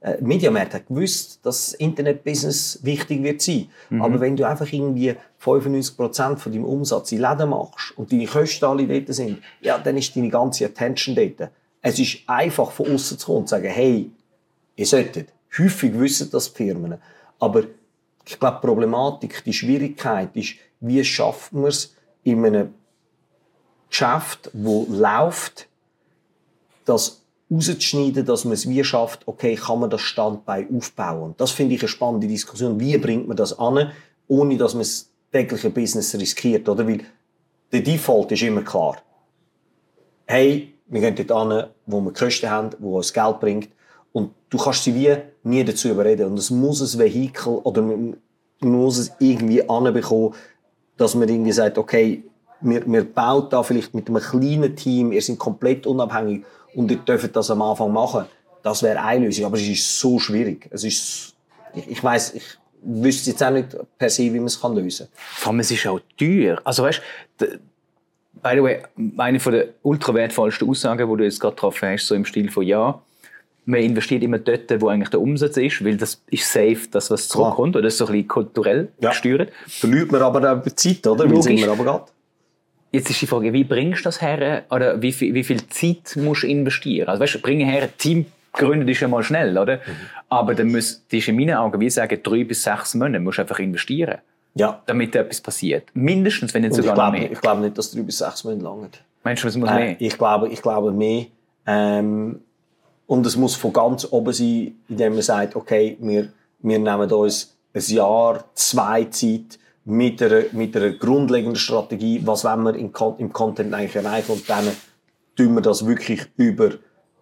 Mediamarkt hat gewusst, dass das Internet-Business wichtig wird sein. Aber wenn du einfach irgendwie 95% von deinem Umsatz in Läden machst und deine Kosten alle dort sind, ja, dann ist deine ganze Attention dort. Es ist einfach von außen zu kommen und zu sagen, hey, ihr solltet. Häufig wissen das die Firmen. Aber ich glaube, die Problematik, die Schwierigkeit ist, wie schafft man es in einem Geschäft, das läuft, das rauszuschneiden, dass man es wie schafft, okay, kann man das Standbein aufbauen. Das finde ich eine spannende Diskussion. Wie bringt man das an, ohne dass man das tägliche Business riskiert? Oder? Weil der Default ist immer klar. Hey, wir gehen dort hin, wo wir Kosten haben, wo uns Geld bringt. Und du kannst sie wie nie dazu überreden. Und es muss ein Vehikel oder man muss es irgendwie anbekommen, dass man irgendwie sagt, okay, wir bauen da vielleicht mit einem kleinen Team, ihr seid komplett unabhängig und ihr dürft das am Anfang machen. Das wäre eine Lösung, aber es ist so schwierig. Es ist, ich weiss, ich wüsste jetzt auch nicht per se, wie man es lösen kann. Vor allem, es ist auch teuer. Also weißt, by the way, eine der ultra wertvollsten Aussagen, die du jetzt gerade getroffen hast, so im Stil von ja, man investiert immer dort, wo eigentlich der Umsatz ist, weil das ist safe, das was zurückkommt, oder das ist so ein bisschen kulturell gesteuert. Verliert man aber auch Zeit, oder? Logisch. Jetzt ist die Frage, wie bringst du das her, oder wie viel Zeit musst du investieren? Also weißt du, bringen her, ein Team gründet ist ja mal schnell, oder? Aber dann ist in meinen Augen, wie sagen, 3 bis 6 Monate musst du einfach investieren, damit etwas passiert. Mindestens, wenn nicht sogar noch mehr. Ich glaube nicht, dass 3 bis 6 Monate lange. Meinst du, es muss mehr? Ich glaube mehr. Und es muss von ganz oben sein, indem man sagt, okay, wir nehmen uns ein Jahr, 2 Zeit mit einer grundlegenden Strategie, was wollen wir im Content eigentlich erreichen, und dann tun wir das wirklich über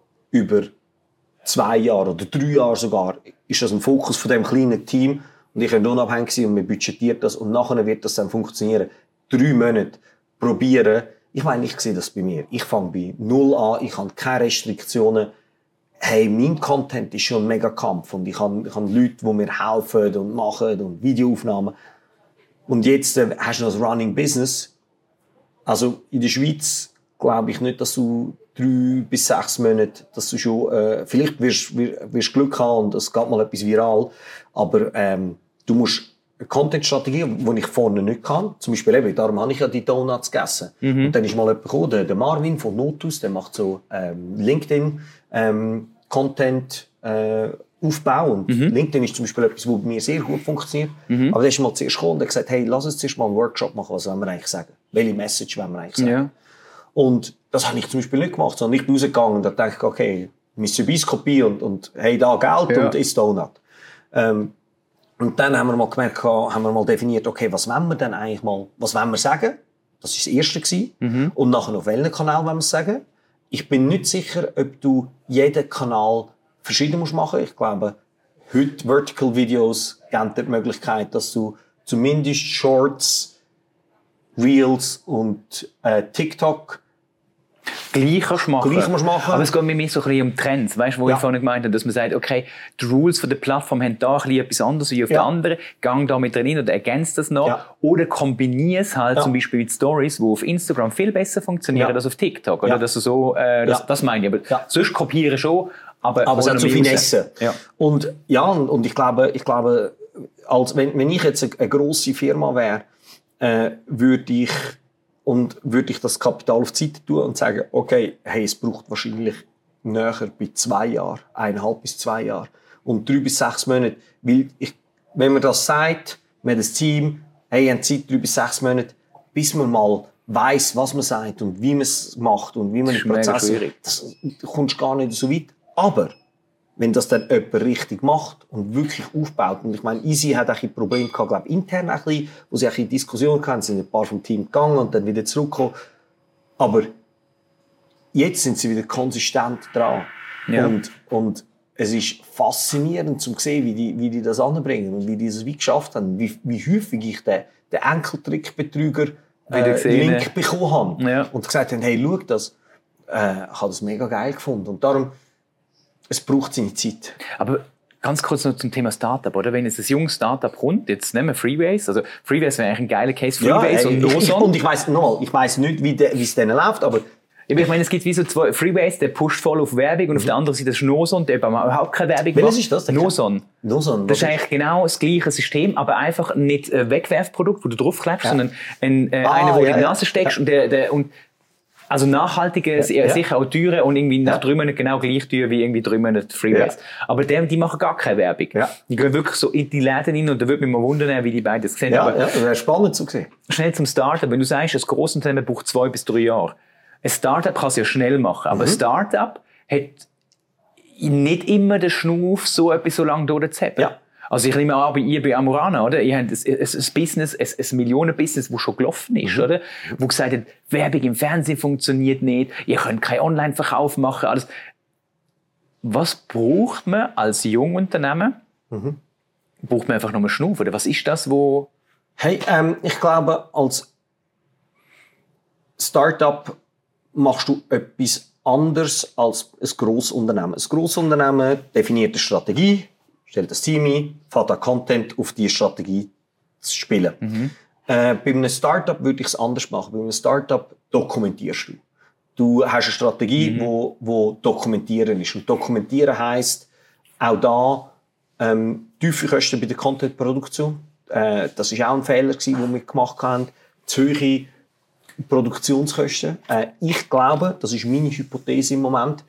2 Jahre oder 3 Jahre sogar, ist das ein Fokus von dem kleinen Team und ich kann unabhängig sein und wir budgetieren das und nachher wird das dann funktionieren. 3 Monate probieren. Ich meine, ich sehe das bei mir. Ich fange bei 0 an, ich habe keine Restriktionen. Hey, mein Content ist schon ein mega Kampf und ich habe Leute, die mir helfen und machen und Videoaufnahmen. Und jetzt hast du noch das Running Business. Also in der Schweiz glaube ich nicht, dass du 3 bis 6 Monate, dass du schon, vielleicht wirst Glück haben und es geht mal etwas viral, aber du musst eine Content-Strategie, die ich vorne nicht kann. Zum Beispiel eben, darum habe ich ja die Donuts gegessen. Und dann ist mal jemand gekommen, der Marvin von Notus, der macht so LinkedIn Content Aufbau. Und LinkedIn ist zum Beispiel etwas, was bei mir sehr gut funktioniert. Aber der ist mal zuerst gekommen und hat gesagt, hey, lass uns zuerst mal einen Workshop machen, was wollen wir eigentlich sagen? Welche Message wollen wir eigentlich sagen? Ja. Und das habe ich zum Beispiel nicht gemacht, sondern ich bin rausgegangen und da dachte ich, okay, Mr. Biscopie und hey, da Geld und isst Donut. Und dann haben wir mal gemerkt, haben wir mal definiert, okay, was wollen wir denn eigentlich mal, was wollen wir sagen? Das war das Erste gewesen. Und nachher auf welchen Kanal wollen wir es sagen? Ich bin nicht sicher, ob du jeden Kanal verschieden machen musst. Ich glaube, heute Vertical Videos geben dir die Möglichkeit, dass du zumindest Shorts, Reels und TikTok gleich machen. Aber es geht mir so ein bisschen um Trends, weißt du, wo ich vorhin gemeint habe, dass man sagt, okay, die Rules von der Plattform haben da ein bisschen etwas anderes wie auf der anderen, gang da mit drin oder ergänzt das noch, oder kombiniere es halt zum Beispiel mit Stories, die auf Instagram viel besser funktionieren als auf TikTok, oder? Dass du so, das meine ich, aber sonst kopiere schon, aber es hat so Finesse. Und ich glaube, als wenn ich jetzt eine grosse Firma wäre, würde ich das Kapital auf die Seite tun und sagen, okay, hey, es braucht wahrscheinlich näher bei 2 Jahren, 1,5 bis 2 Jahre und 3 bis 6 Monate, weil wenn man das sagt, wir haben das Team, hey, ihr habt Zeit 3 bis 6 Monate, bis man mal weiss, was man sagt und wie man es macht und wie man den Prozess, du kommst gar nicht so weit. Aber wenn das dann jemand richtig macht und wirklich aufbaut, und ich meine, Easy hat auch ein Problem gehabt, glaube intern ein bisschen, wo sie auch in Diskussion hatten, sind ein paar vom Team gegangen und dann wieder zurückgekommen. Aber jetzt sind sie wieder konsistent dran. Ja. Und es ist faszinierend zu sehen, wie die das anbringen und wie die das geschafft haben, wie häufig ich den Enkeltrickbetrüger Link bekommen habe und gesagt haben, hey, schau das, ich habe das mega geil gefunden. Und darum, es braucht seine Zeit. Aber ganz kurz noch zum Thema Startup, oder? Wenn jetzt ein junges Startup kommt, jetzt nehmen wir Freebase. Also Freebase wäre eigentlich ein geiler Case. Freebase und Ozon. Und ich weiss nicht, wie es denen läuft, aber Ich meine, es gibt wie so zwei Freebase, der pusht voll auf Werbung und auf der anderen Seite ist Noson, der überhaupt keine Werbung macht. Welches ist das? Noson. Das ist eigentlich genau das gleiche System, aber einfach nicht ein Wegwerfprodukt, wo du draufklebst, sondern einer, wo du in die Nase steckst und also nachhaltige, sicher auch teure und irgendwie nach 3 Monaten genau gleich teuer wie irgendwie 3 Monate Freebase. Aber die machen gar keine Werbung. Die gehen wirklich so in die Läden rein und da würde mich mal wundern, wie die beiden das sehen. Aber wäre spannend zu sehen. Schnell zum Startup. Wenn du sagst, ein grosses Unternehmen braucht 2 bis 3 Jahre. Ein Startup kann es ja schnell machen, aber ein Startup hat nicht immer den Schnuff, so etwas so lange durchzuhaben. Ja. Also ich nehme an, bei Amurana, oder? Ihr habt ein Business, ein Millionen-Business, das schon gelaufen ist, oder? Wo gesagt hat, Werbung im Fernsehen funktioniert nicht, ihr könnt keinen Online-Verkauf machen, alles. Was braucht man als Jungunternehmen? Braucht man einfach nur einen Schnuff, oder? Was ist das, wo... Hey, ich glaube, als Startup machst du etwas anderes als ein Grossunternehmen. Ein Grossunternehmen definiert eine Strategie, stellt das Team ein, fährt an Content auf diese Strategie zu spielen. Bei einem Startup würde ich es anders machen. Bei einem Startup dokumentierst du. Du hast eine Strategie, wo dokumentieren ist. Und dokumentieren heisst auch da tiefe Kosten bei der Content-Produktion. Das war auch ein Fehler, den wir gemacht haben. Zu hohe Produktionskosten. Ich glaube, das ist meine Hypothese im Moment,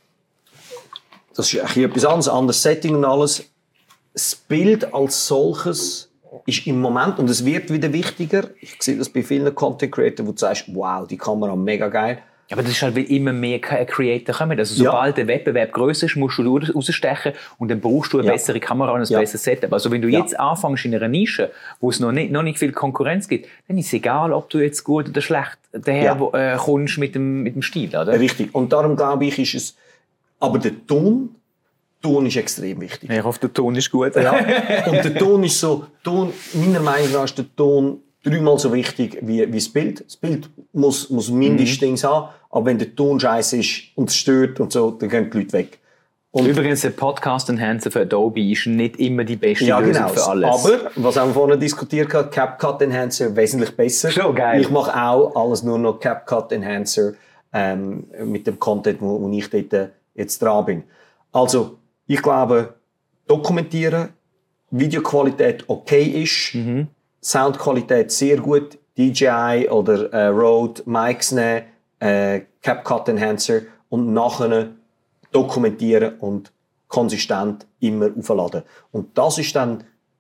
das ist etwas anderes Setting und alles. Das Bild als solches ist im Moment, und es wird wieder wichtiger, ich sehe das bei vielen Content Creators, wo du sagst, wow, die Kamera mega geil. Aber das ist halt, weil immer mehr Creator kommen. Also sobald der Wettbewerb grösser ist, musst du rausstechen und dann brauchst du eine bessere Kamera und ein besseres Setup. Also wenn du jetzt anfängst in einer Nische, wo es noch nicht viel Konkurrenz gibt, dann ist es egal, ob du jetzt gut oder schlecht daher kommst mit dem Stil, oder? Richtig. Und darum glaube ich, ist es, aber der Ton ist extrem wichtig. Ich hoffe, der Ton ist gut. Ja. Und der Ton ist so, meiner Meinung nach ist der Ton 3-mal so wichtig wie das Bild. Das Bild muss mindestens haben, aber wenn der Ton scheiße ist und es stört und so, dann gehen die Leute weg. Und übrigens, der Podcast Enhancer für Adobe ist nicht immer die beste Lösung für alles. Aber, was haben wir vorhin diskutiert haben, CapCut Enhancer wesentlich besser. Schon geil. Ich mache auch alles nur noch CapCut Enhancer mit dem Content, wo ich dort jetzt dran bin. Also, ich glaube, dokumentieren, Videoqualität okay ist, Soundqualität sehr gut, DJI oder Rode Mics nehmen, CapCut Enhancer und nachher dokumentieren und konsistent immer aufladen. Und das ist dann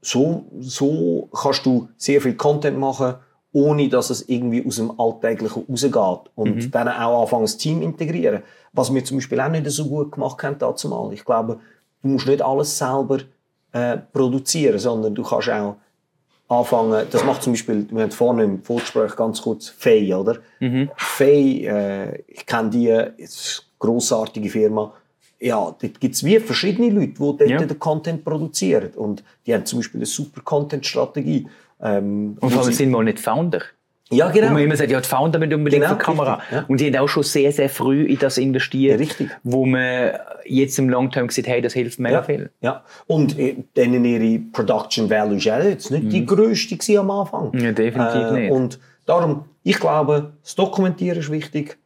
so kannst du sehr viel Content machen, ohne dass es irgendwie aus dem Alltäglichen rausgeht. Und dann auch anfangen, das Team integrieren. Was wir zum Beispiel auch nicht so gut gemacht haben dazumal. Ich glaube, du musst nicht alles selber produzieren, sondern du kannst auch anfangen, das macht zum Beispiel, wir haben vorhin im Vorgespräch ganz kurz Fey, oder? Fey, ich kenne die, ist eine grossartige Firma. Ja, dort gibt es wie verschiedene Leute, die dort den Content produzieren. Und die haben zum Beispiel eine super Content-Strategie. Und vor allem sind wir nicht Founder. Ja, genau. Wo man immer sagt, ja, die Founder müssen unbedingt eine Kamera. Richtig, ja. Und die haben auch schon sehr, sehr früh in das investiert. Richtig. Wo man jetzt im Long-Term gesagt hey, das hilft mega viel. Ja. Und denen ihre Production Value ist jetzt nicht die grösste am Anfang. Ja, definitiv nicht. Und darum, ich glaube, das Dokumentieren ist wichtig.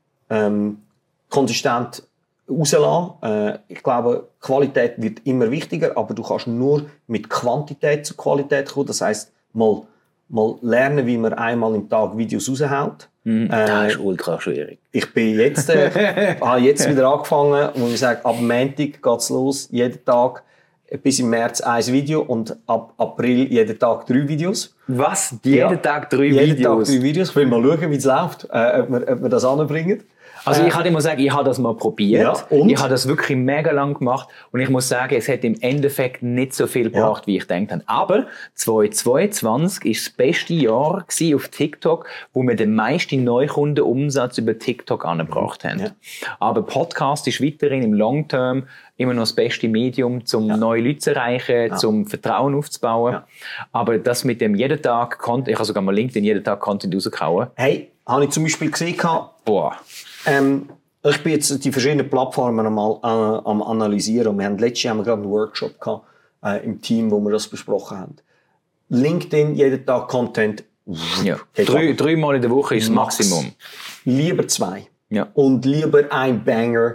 Konsistent rauslassen. Ich glaube, Qualität wird immer wichtiger, aber du kannst nur mit Quantität zu Qualität kommen. Das heisst, mal lernen, wie man einmal im Tag Videos raushaut. Das ist ultra schwierig. Ich bin jetzt, habe jetzt wieder angefangen, wo ich sage, ab Montag geht's los, jeden Tag bis im März 1 Video und ab April jeden Tag 3 Videos. Was? Jeden Tag 3 Videos? Jeden Tag 3 Videos. Ich will mal schauen, wie es läuft, ob wir das anbringen. Also ich kann immer sagen, ich habe das mal probiert. Ja, und? Ich habe das wirklich mega lang gemacht. Und ich muss sagen, es hat im Endeffekt nicht so viel gebracht, wie ich gedacht habe. Aber 2022 war das beste Jahr auf TikTok, wo wir den meisten Neukundenumsatz über TikTok angebracht haben. Ja. Aber Podcast ist weiterhin im Long-Term immer noch das beste Medium, um neue Leute zu erreichen, zum Vertrauen aufzubauen. Ja. Aber das mit dem jeden Tag Content, ich habe sogar mal LinkedIn jeden Tag Content rausgehauen. Hey, habe ich zum Beispiel gesehen, boah. Ich bin jetzt die verschiedenen Plattformen am analysieren. Wir haben letztes Jahr gerade einen Workshop gehabt, im Team, wo wir das besprochen haben. LinkedIn, jeden Tag Content. Ja. 3 Mal in der Woche ist das Maximum. Lieber 2. und lieber ein Banger,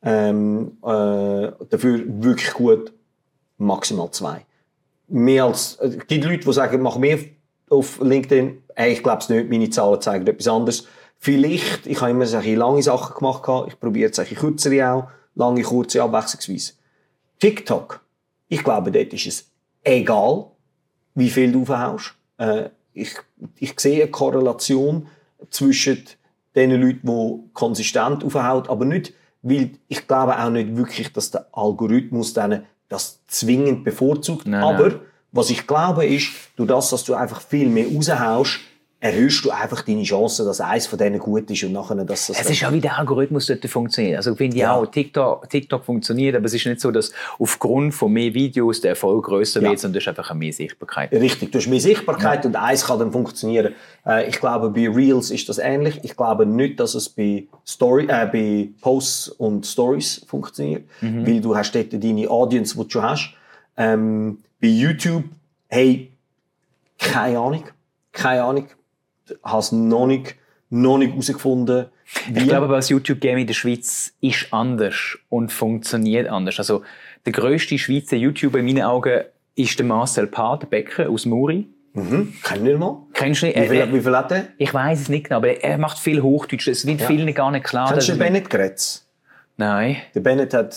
dafür wirklich gut, maximal 2. Mehr als, es gibt Leute, die sagen, mach mehr auf LinkedIn. Hey, ich glaube es nicht, meine Zahlen zeigen etwas anderes. Vielleicht, ich habe immer solche lange Sachen gemacht, ich probiere solche kürzere auch, lange, kurze, abwechslungsweise. TikTok, ich glaube, dort ist es egal, wie viel du verhaust. Ich sehe eine Korrelation zwischen den Leuten, die konsistent aufhauen, aber nicht, weil ich glaube auch nicht wirklich, dass der Algorithmus denen das zwingend bevorzugt. Nein. Was ich glaube ist, durch das, dass du einfach viel mehr raushaust, erhöhst du einfach deine Chance, dass eins von denen gut ist und nachher, dass das... Es ist ja wie der Algorithmus dort funktioniert. Also finde ich auch, TikTok funktioniert, aber es ist nicht so, dass aufgrund von mehr Videos der Erfolg grösser wird, sondern du hast einfach mehr Sichtbarkeit. Richtig, du hast mehr Sichtbarkeit und eins kann dann funktionieren. Ich glaube, bei Reels ist das ähnlich. Ich glaube nicht, dass es bei Posts und Stories funktioniert, weil du hast dort deine Audience, die du schon hast. Bei YouTube, hey, keine Ahnung. Habe es noch nicht herausgefunden. Ich glaube, das YouTube-Game in der Schweiz ist anders und funktioniert anders. Also, der grösste Schweizer YouTuber in meinen Augen ist der Marcel Paar, der Bäcker aus Muri. Kenn ich nicht mal. Kennst du nicht? Wie viel hat er? Ich weiss es nicht genau, aber er macht viel Hochdeutsch. Es wird vielen gar nicht klar. Kennst du den Bennett Gretz? Nein. Der Bennett hat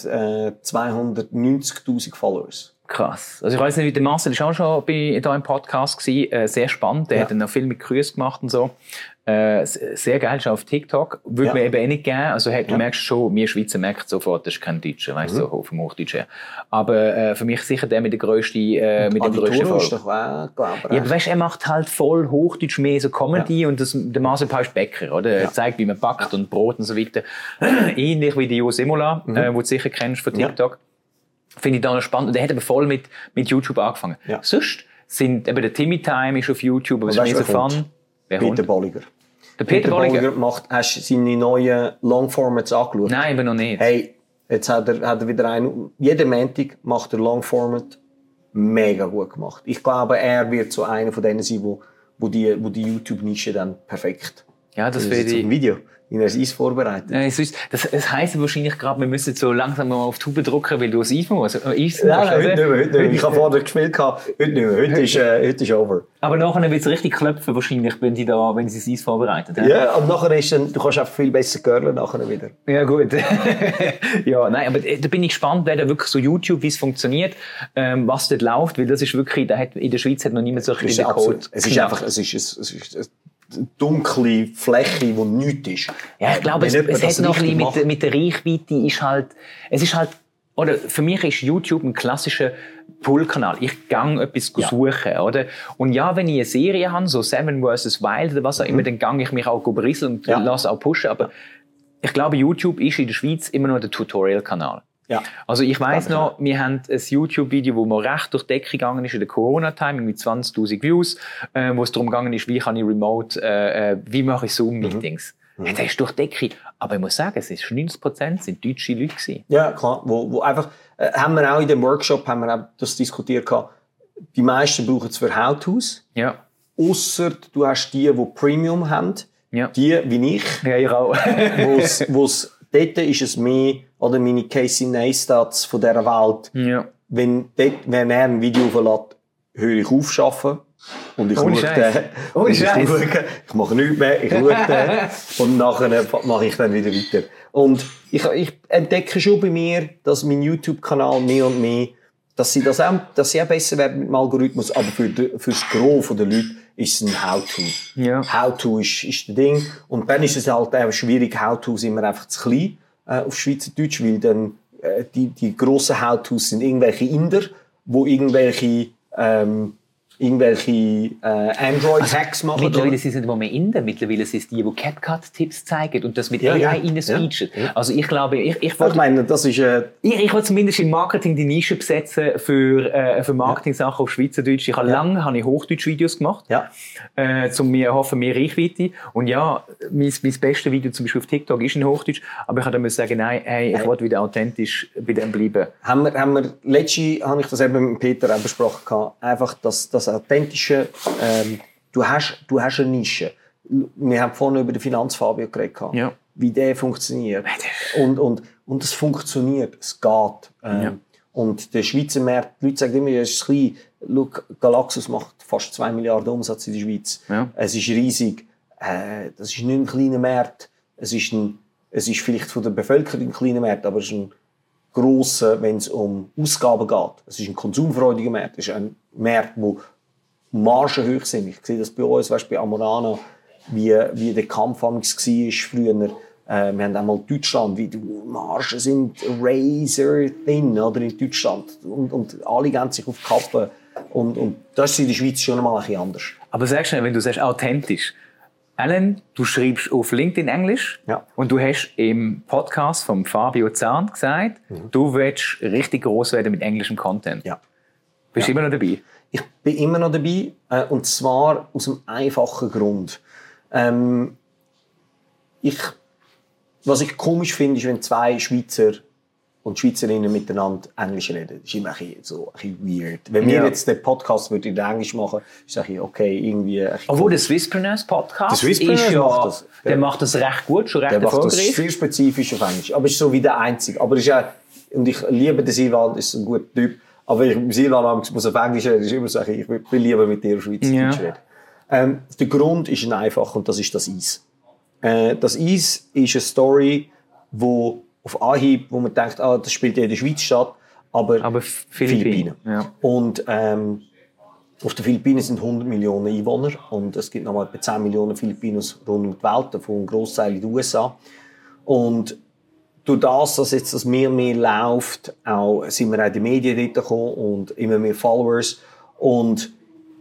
290'000 Followers. Krass. Also ich weiss nicht, der Marcel war auch schon hier im Podcast gewesen. Sehr spannend. Der hat dann noch viel mit Grüß gemacht und so. Sehr geil, ist auf TikTok. Würde mir eben eh nicht geben. Also du merkst schon, wir Schweizer merken sofort, das ist kein Deutscher, weißt du, so vom Hochdeutsch her. Aber für mich sicher der mit der grössten mit dem grössten Erfolg. Ist doch auch, aber weißt, er macht halt voll Hochdeutsch, mehr so Comedy und der Marcel Paar ist Bäcker, oder? Er zeigt, wie man backt und Brot und so weiter. Ähnlich wie die Jo Semola, wo du sicher kennst von TikTok. Finde ich da noch spannend. Und der hat aber voll mit YouTube angefangen. Sonst sind eben der Timmy Time ist auf YouTube, aber es ist mehr so Fun. Peter Bolliger. Der Peter Bolliger hast du seine neuen Longformats angeschaut? Nein, aber noch nicht. Hey, jetzt hat er wieder einen. Jeden Montag macht er Longformat mega gut gemacht. Ich glaube, er wird so einer von denen sein, wo die YouTube-Nische dann perfekt. Ja, das wäre ein Video. In ein Eis vorbereitet. Das heisst wahrscheinlich gerade, wir müssen so langsam mal auf die Tube drücken, weil du das Eis musst. Nein, heute nicht mehr. Ich habe vorher gespielt, heute nicht mehr. Heute ist over. Aber nachher wird es richtig klopfen wahrscheinlich, wenn sie das Eis vorbereitet. Ja, und nachher ist dann, du kannst auch viel besser girlen nachher wieder. Ja, gut. Ja, nein, aber da bin ich gespannt, wer da wirklich so YouTube, wie es funktioniert, was dort läuft, weil das ist wirklich, in der Schweiz hat noch niemand so richtig Code. Es ist einfach, es ist dunkle Fläche, die nichts ist. Ja, ich glaube, es hat noch ein bisschen mit der Reichweite oder für mich ist YouTube ein klassischer Pull-Kanal. Ich gehe etwas suchen, oder? Und ja, wenn ich eine Serie habe, so Seven vs. Wild oder was auch immer, dann gehe ich mich auch berieseln und lasse auch pushen. Aber ich glaube, YouTube ist in der Schweiz immer noch der Tutorial-Kanal. Ja. Also ich weiss noch, wir haben ein YouTube-Video, wo mir recht durch die Decke gegangen ist in der Corona-Time, mit 20'000 Views, wo es darum gegangen ist, wie kann ich remote, wie mache ich Zoom-Meetings. Das ist durch die Decke. Aber ich muss sagen, es ist 90% sind deutsche Leute gewesen. Ja, klar. Wo einfach, haben wir auch in dem Workshop haben wir auch das diskutiert gehabt. Die meisten brauchen es für How-Tos. Ja. Ausser du hast die Premium haben. Ja. Die, wie ich. Ja, ich auch. wo's dort ist es mehr, oder meine Casey Neistats von dieser Welt. Ja. Wenn er ein Video verlässt, höre ich aufschaffen. Und ich schaue den. Ich mache nichts mehr, ich schaue den. Und nachher mache ich dann wieder weiter. Und ich entdecke schon bei mir, dass mein YouTube-Kanal mehr und mehr, dass sie auch besser werden mit dem Algorithmus, aber für das Gros der Leute ist es ein How-To. Ja. How-To ist das Ding. Und dann ist es halt auch schwierig, How-To sind wir einfach zu klein auf Schweizerdeutsch, weil dann die grossen How-Tos sind irgendwelche Inder, wo irgendwelche Android-Hacks machen. Mittlerweile sind es nicht mehr Inder, mittlerweile sind es die CapCut-Tipps zeigen und das mit AI rein-speechen. Ja. Also ich glaube, ich meine, das ist... Ich will zumindest im Marketing die Nische besetzen für Marketing-Sachen auf Schweizerdeutsch. Ich habe lange Hochdeutsch-Videos gemacht, um mir hoffen, mehr Reichweite. Und ja, mein bestes Video zum Beispiel auf TikTok ist in Hochdeutsch, aber ich habe dann sagen, nein, ich will wieder authentisch bei dem bleiben. Letztes habe ich das eben mit Peter auch besprochen, einfach das authentische, du hast eine Nische. Wir haben vorhin über den Finanzfabio geredet. Ja. wie der funktioniert. Und es funktioniert, es geht. Und der Schweizer Markt, die Leute sagen immer, es ist klein. Look, Galaxus macht fast 2 Milliarden Umsatz in der Schweiz. Ja. Es ist riesig. Das ist nicht ein kleiner Markt. Es ist vielleicht von der Bevölkerung ein kleiner Markt, aber es ist ein grosser, wenn es um Ausgaben geht. Es ist ein konsumfreudiger Markt. Es ist ein Markt, wo Margen hoch sind. Ich sehe das bei uns, weißt, bei Amorana, wie der Kampf war früher. Wir haben einmal Deutschland, wie die Margen sind razor thin, oder, in Deutschland. Und alle gehen sich auf die Kappe. Und das ist in der Schweiz schon einmal ein bisschen anders. Aber sagst du, wenn du sagst authentisch, Alan, du schreibst auf LinkedIn Englisch und du hast im Podcast von Fabio Zahn gesagt, du willst richtig gross werden mit englischem Content. Ja. Bist du immer noch dabei? Ich bin immer noch dabei, und zwar aus einem einfachen Grund. Was ich komisch finde, ist, wenn zwei Schweizer und Schweizerinnen miteinander Englisch reden. Das ist immer ein bisschen weird. Wenn wir jetzt den Podcast in Englisch machen, ist es okay, irgendwie... Obwohl der Swisspreneurs Podcast der macht das recht gut, schon recht erfolgreich. Der macht das sehr spezifisch auf Englisch. Aber es ist so wie der Einzige. Aber ist und ich liebe den Silvan, ist ein guter Typ. Aber Silvan muss auf Englisch reden, ist immer so, ich will lieber mit dir auf Schweizerdeutsch reden. Der Grund ist einfach, und das ist das Eis. Das Eis ist eine Story, wo auf Anhieb, wo man denkt, das spielt ja in der Schweiz statt, aber Philippinen. Ja. Und auf den Philippinen sind 100 Millionen Einwohner und es gibt nochmal etwa 10 Millionen Filipinos rund um die Welt, davon ein Grossteil in den USA. Und durch das, dass jetzt das mehr läuft, sind wir auch in die Medien dort gekommen und immer mehr Followers. Und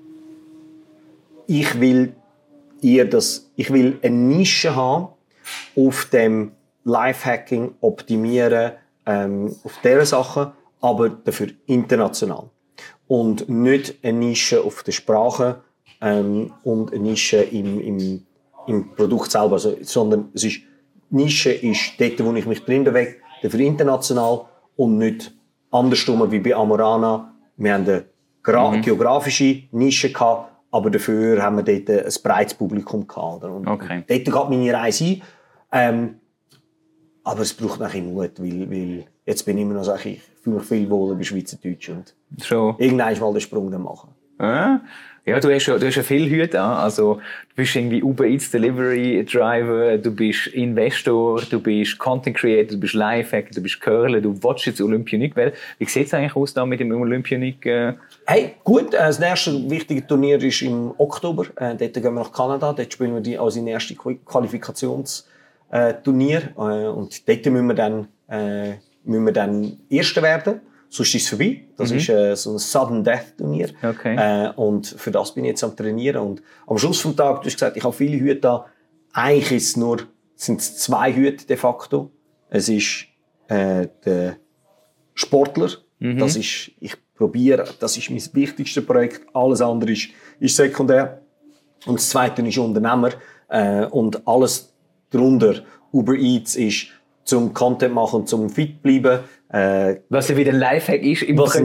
ich will eine Nische haben auf dem Lifehacking, Optimieren, auf dieser Sachen, aber dafür international. Und nicht eine Nische auf der Sprache und eine Nische im Produkt selber, sondern Nische ist dort, wo ich mich drin bewege, dafür international und nicht andersrum wie bei Amorana. Wir haben eine geografische Nische gehabt, aber dafür haben wir dort ein breites Publikum gehabt. Und dort geht meine Reise ein. Aber es braucht nachher Mut, weil jetzt bin ich immer noch so, ich fühle mich viel wohler bei Schweizerdeutsch und irgendwann mal den Sprung dann machen. Ja, du hast ja viele Hüte an. Also, du bist irgendwie Uber Eats Delivery Driver, du bist Investor, du bist Content Creator, du bist Lifehacker, du bist Curler, du willst jetzt Olympionik werden. Wie sieht es eigentlich aus da mit dem Olympionik? Hey, gut. Das nächste wichtige Turnier ist im Oktober. Dort gehen wir nach Kanada. Dort spielen wir unsere erste Qualifikationsturnier. Und dort müssen wir dann Erster werden. Sonst ist es vorbei. Das ist so ein Sudden Death Turnier. Okay. Und für das bin ich jetzt am Trainieren. Und am Schluss des Tages, du hast gesagt, ich habe viele Hüte da. Eigentlich sind es 2 Hüte de facto. Es ist der Sportler. Das ist mein wichtigstes Projekt. Alles andere ist sekundär. Und das Zweite ist Unternehmer. Und alles darunter, Uber Eats, ist zum Content machen, zum fit bleiben. Was ja wieder ein Lifehack ist.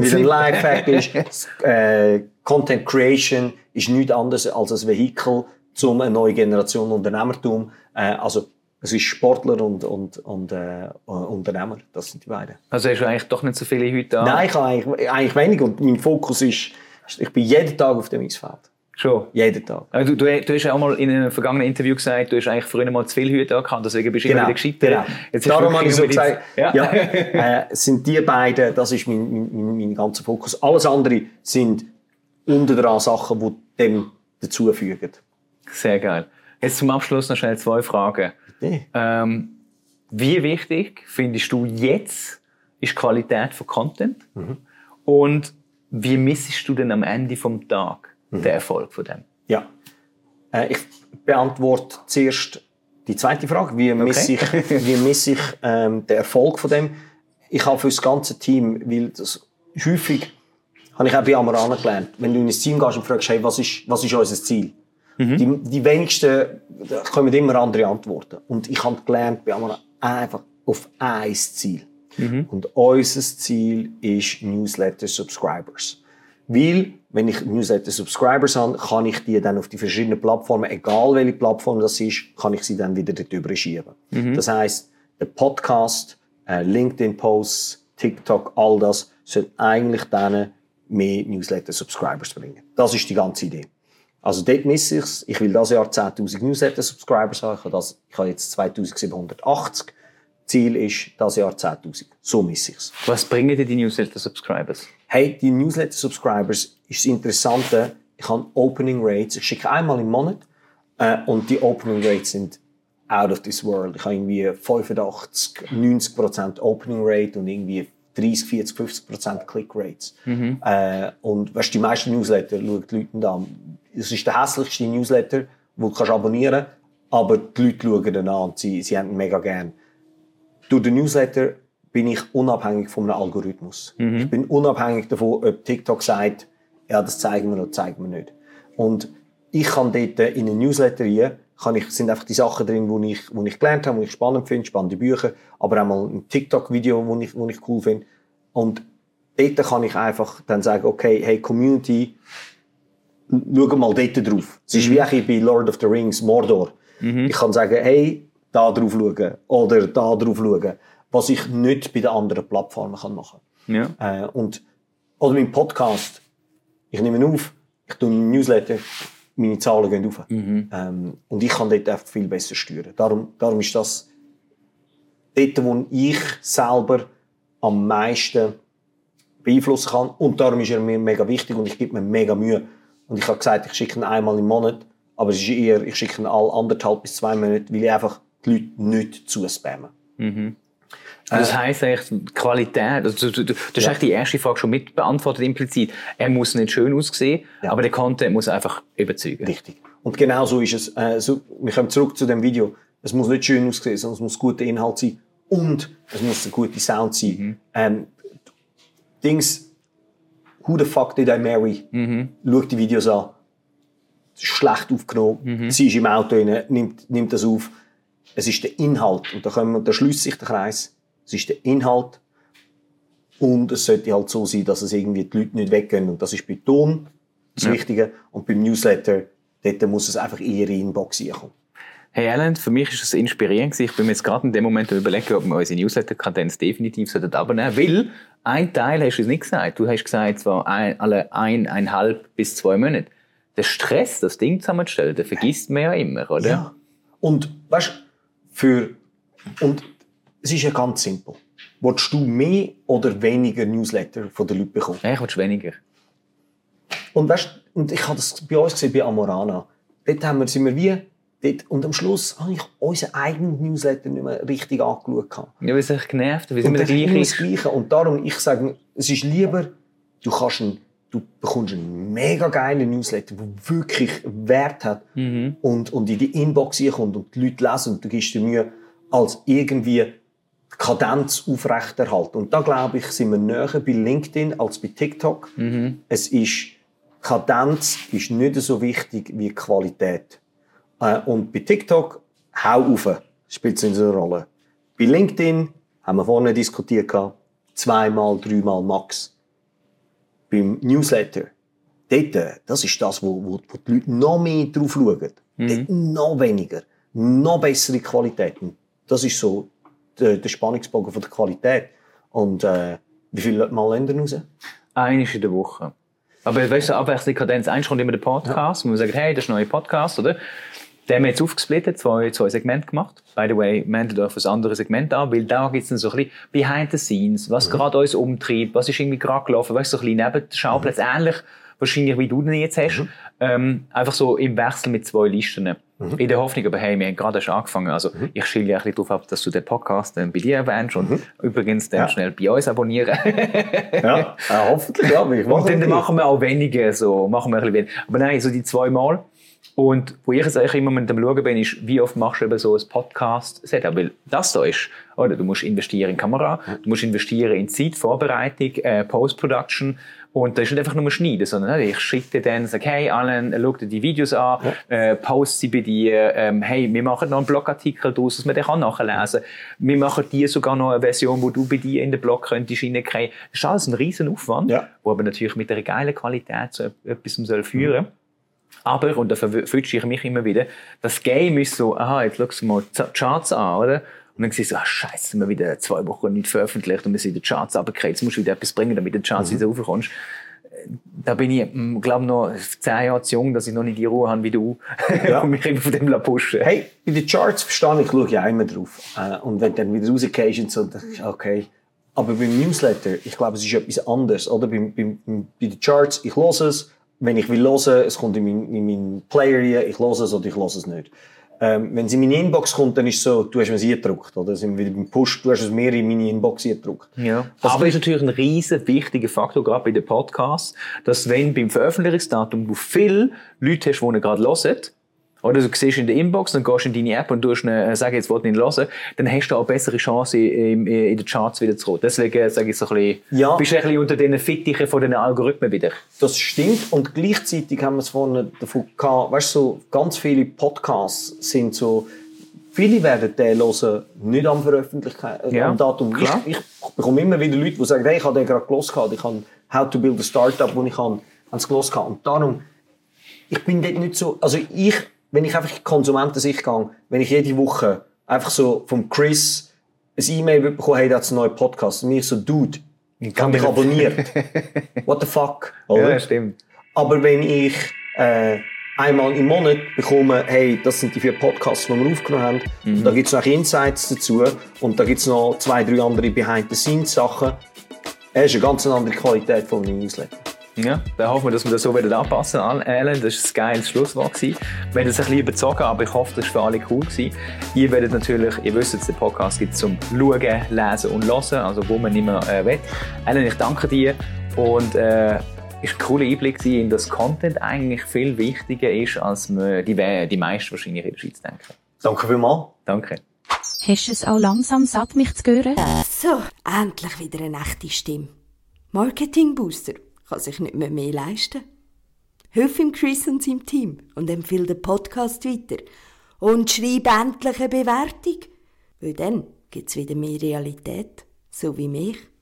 Content Creation ist nichts anderes als ein Vehikel zum eine neue Generation Unternehmertum. Also es ist Sportler und Unternehmer. Das sind die beiden. Also hast du eigentlich doch nicht so viele heute da? Nein, ich habe eigentlich wenig. Und mein Fokus ist, ich bin jeden Tag auf dem Eisfeld. Schon? Jeden Tag. Also du hast ja auch mal in einem vergangenen Interview gesagt, du hast eigentlich früher mal zu viele Hüte gehabt, deswegen bist du immer wieder gescheitert. Genau. Darum habe ich so gesagt, sind die beiden, das ist mein ganzer Fokus. Alles andere sind unter dran Sachen, die dem dazufügen. Sehr geil. Jetzt zum Abschluss noch schnell 2 Fragen. Wie wichtig findest du jetzt ist die Qualität von Content? Und wie missest du denn am Ende vom Tag den Erfolg von dem? Ja. Ich beantworte zuerst die zweite Frage. Wie misse ich den Erfolg von dem? Ich habe für das ganze Team, weil das häufig, habe ich auch bei Amorana gelernt, wenn du in ein Team gehst und fragst, hey, was ist unser Ziel? Die wenigsten, da kommen immer andere Antworten. Und ich habe gelernt, bei Amorana einfach auf ein Ziel. Und unser Ziel ist Newsletter-Subscribers. Weil, wenn ich Newsletter-Subscribers habe, kann ich die dann auf die verschiedenen Plattformen, egal welche Plattform das ist, kann ich sie dann wieder dort schieben. Das heisst, der Podcast, LinkedIn-Posts, TikTok, all das soll eigentlich denen mehr Newsletter-Subscribers bringen. Das ist die ganze Idee. Also dort misse ich es. Ich will dieses Jahr 10'000 Newsletter-Subscribers haben. Ich habe jetzt 2780. Ziel ist dieses Jahr 10'000. So misse ich es. Was bringen dir die Newsletter-Subscribers? Hey, die Newsletter-Subscribers ist das Interessante. Ich habe Opening Rates. Ich schicke einmal im Monat. Und die Opening Rates sind out of this world. Ich habe irgendwie 85, 90% Opening Rate und irgendwie 30, 40, 50% Click Rates. Und weißt, die meisten Newsletter schauen die Leute da an. Es ist der hässlichste Newsletter, den du abonnieren kannst, aber die Leute schauen ihn an und sie haben ihn mega gern. Durch den Newsletter bin ich unabhängig von einem Algorithmus. Ich bin unabhängig davon, ob TikTok sagt, ja, das zeigen wir oder zeigen wir nicht. Und ich kann dort in einen Newsletter rein, sind einfach die Sachen drin, die ich gelernt habe, die ich spannend finde, spannende Bücher, aber auch mal ein TikTok-Video, das ich cool finde. Und dort kann ich einfach dann sagen, okay, hey, Community, schau mal dort drauf. Es ist wie bei Lord of the Rings, Mordor. Ich kann sagen, hey, da drauf schauen oder da drauf schauen, was ich nicht bei den anderen Plattformen machen kann. Ja. Oder mein Podcast, ich nehme ihn auf, ich tue einen Newsletter, meine Zahlen gehen rauf. Und ich kann dort einfach viel besser steuern. Darum ist das dort, wo ich selber am meisten beeinflussen kann. Und darum ist er mir mega wichtig und ich gebe mir mega Mühe. Und ich habe gesagt, ich schicke ihn einmal im Monat, aber es ist eher, ich schicke ihn alle 1,5 bis 2 Monate, weil ich einfach die Leute nicht zuspammen. Das heisst eigentlich, Qualität, also du hast eigentlich die erste Frage schon mit beantwortet implizit. Er muss nicht schön aussehen, aber der Content muss einfach überzeugen. Richtig. Und genau so ist es. Wir kommen zurück zu dem Video. Es muss nicht schön aussehen, sondern es muss guter Inhalt sein und es muss ein guter Sound sein. Who the fuck did I marry? Schau die Videos an. Schlecht aufgenommen. Sie ist im Auto rein, nimmt das auf. Es ist der Inhalt. Und da schließt sich der Kreis. Es ist der Inhalt. Und es sollte halt so sein, dass es irgendwie die Leute nicht weggehen. Und das ist bei Ton das Wichtige. Und beim Newsletter, dort muss es einfach eher in die Inbox kommen. Hey Alan, für mich ist es inspirierend. Ich bin mir jetzt gerade in dem Moment überlegen, ob wir unsere Newsletter-Kadenz definitiv abnehmen sollten. Weil, ein Teil hast du es nicht gesagt. Du hast gesagt, zwar alle 1,5 bis 2 Monate. Der Stress, das Ding zusammenzustellen, den vergisst man ja immer, oder? Ja. Und, weißt und es ist ja ganz simpel. Willst du mehr oder weniger Newsletter von den Leuten bekommen? Ja, ich will weniger. Und und ich habe das bei uns gesehen, bei Amorana. Dort sind wir wie, und am Schluss habe ich unseren eigenen Newsletter nicht mehr richtig angeschaut. Ja, weil es echt genervt, weil es immer das Gleiche. Und darum, ich sage, es ist lieber, du bekommst einen mega geilen Newsletter, der wirklich Wert hat und in die Inbox kommt und die Leute lesen und du gibst dir Mühe, als irgendwie Kadenz aufrechterhalten. Und da, glaube ich, sind wir näher bei LinkedIn als bei TikTok. Kadenz ist nicht so wichtig wie Qualität. Und bei TikTok, hau auf, spielt es nicht so eine Rolle. Bei LinkedIn, haben wir vorhin diskutiert, 2-mal, 3-mal max. Beim Newsletter, dort, das ist das, wo die Leute noch mehr drauf schauen. Dort noch weniger, noch bessere Qualitäten. Das ist so der Spannungsbogen von der Qualität. Und wie viele Mal ändern raus? Einmal in der Woche. Aber weißt du, abwechselnd Kadenz. Eins kommt immer der Podcast, wo man sagt, hey, das ist ein neuer Podcast, oder? Den haben wir jetzt aufgesplittet, zwei Segmente gemacht. By the way, meldet euch für ein anderes Segment an, weil da gibt es dann so ein bisschen Behind the Scenes, was gerade uns umtreibt, was ist irgendwie gerade gelaufen, weißt du, so ein bisschen neben den Schauplatz, ähnlich wahrscheinlich, wie du den jetzt hast. Einfach so im Wechsel mit 2 Listen. In der Hoffnung, aber hey, wir haben gerade schon angefangen. Also, ich schiele ja ein bisschen darauf ab, dass du den Podcast bei dir erwähnst und übrigens dann schnell bei uns abonnieren. Ja, hoffentlich, ja. Und dann machen wir auch weniger, so, machen wir ein bisschen weniger. Aber nein, so die 2 Mal. Und wo ich jetzt eigentlich immer mit dem Schauen bin, ist, wie oft machst du eben so ein Podcast-Setup? Weil das da ist, oder? Du musst investieren in Kamera, du musst investieren in Zeit, Vorbereitung, Post-Production Und das ist nicht einfach nur schneiden, sondern ich schicke dann, sage, hey, Alan, schau dir die Videos an, post sie bei dir, hey, wir machen noch einen Blogartikel daraus, dass man den nachlesen kann. Wir machen dir sogar noch eine Version, wo du bei dir in den Blog könntest reinkriegen. Das ist alles ein riesen Aufwand, wo aber natürlich mit einer geilen Qualität zu etwas führen soll. Aber, und da verwünsche ich mich immer wieder, das Game ist so, jetzt schaust du mal die Charts an, oder? Und dann siehst du, scheiße, wir wieder 2 Wochen nicht veröffentlicht und wir sind in die Charts runtergekriegt. Jetzt musst du wieder etwas bringen, damit du in die Charts wieder raufkommst. Da bin ich, glaube noch 10 Jahre zu jung, dass ich noch nicht die Ruhe habe wie du. Und mich immer von dem pushen. Hey, bei den Charts verstehe ich, schaue ja immer drauf. Und wenn dann wieder rausgehst und so, dann ist okay. Aber beim Newsletter, ich glaube, es ist etwas anderes, oder? Bei den Charts, ich höre es, wenn ich will hören, es kommt in meinen Player rein, ich höre es oder ich höre es nicht. Wenn es in meine Inbox kommt, dann ist es so, du hast mir es eingedruckt, oder? Sind wir wieder beim Push, du hast es mir in meine Inbox eingedruckt. Ja. Aber es ist natürlich ein riesen wichtiger Faktor, gerade bei den Podcasts, dass wenn beim Veröffentlichungsdatum du viele Leute hast, die ihn gerade hören, oder du siehst in der Inbox, dann gehst du in deine App und du sagst, jetzt wollte ich ihn hören, dann hast du auch eine bessere Chance, in den Charts wieder zu kommen. Deswegen sage ich so ein bisschen, bist du ein bisschen unter den Fittichen von den Algorithmen wieder. Das stimmt. Und gleichzeitig haben wir es vorhin davon gehabt, weißt du, so ganz viele Podcasts sind so, viele werden den hören, nicht am Veröffentlichen, am Datum. Ich bekomme immer wieder Leute, die sagen, hey, ich habe den gerade gehört, ich habe How to Build a Startup, wo ich es gehört habe. Und darum, ich bin dort nicht so, also wenn ich einfach in die Konsumentensicht gehe, wenn ich jede Woche einfach so vom Chris ein E-Mail bekomme, hey, da hat einen neuen Podcast, und mir so, Dude, ich habe mich abonniert. What the fuck? Oder? Ja, stimmt. Aber wenn ich einmal im Monat bekomme, hey, das sind die 4 Podcasts, die wir aufgenommen haben, und da gibt es noch Insights dazu, und da gibt es noch 2, 3 andere Behind-the-Scenes-Sachen, das ist eine ganz andere Qualität von meinem Newsletter. Ja, dann hoffen wir, dass wir das so anpassen werden. Alan, das war ein geiles Schlusswort gewesen. Wir haben es ein bisschen überzogen, aber ich hoffe, das war für alle cool gewesen. Ihr werdet natürlich, ihr wisst, den Podcast gibt es zum Schauen, Lesen und Hören, also wo man nicht mehr will. Alan, ich danke dir und es war ein cooler Einblick in das Content eigentlich viel wichtiger ist, als die meisten wahrscheinlich in der Schweiz denken. Danke vielmals. Danke. Hast du es auch langsam satt, mich zu hören? So, endlich wieder eine echte Stimme. Marketing Booster. Kann sich nicht mehr leisten. Hilf ihm Chris und seinem Team und empfehle den Podcast weiter. Und schreib endlich eine Bewertung. Weil dann gibt's wieder mehr Realität. So wie mich.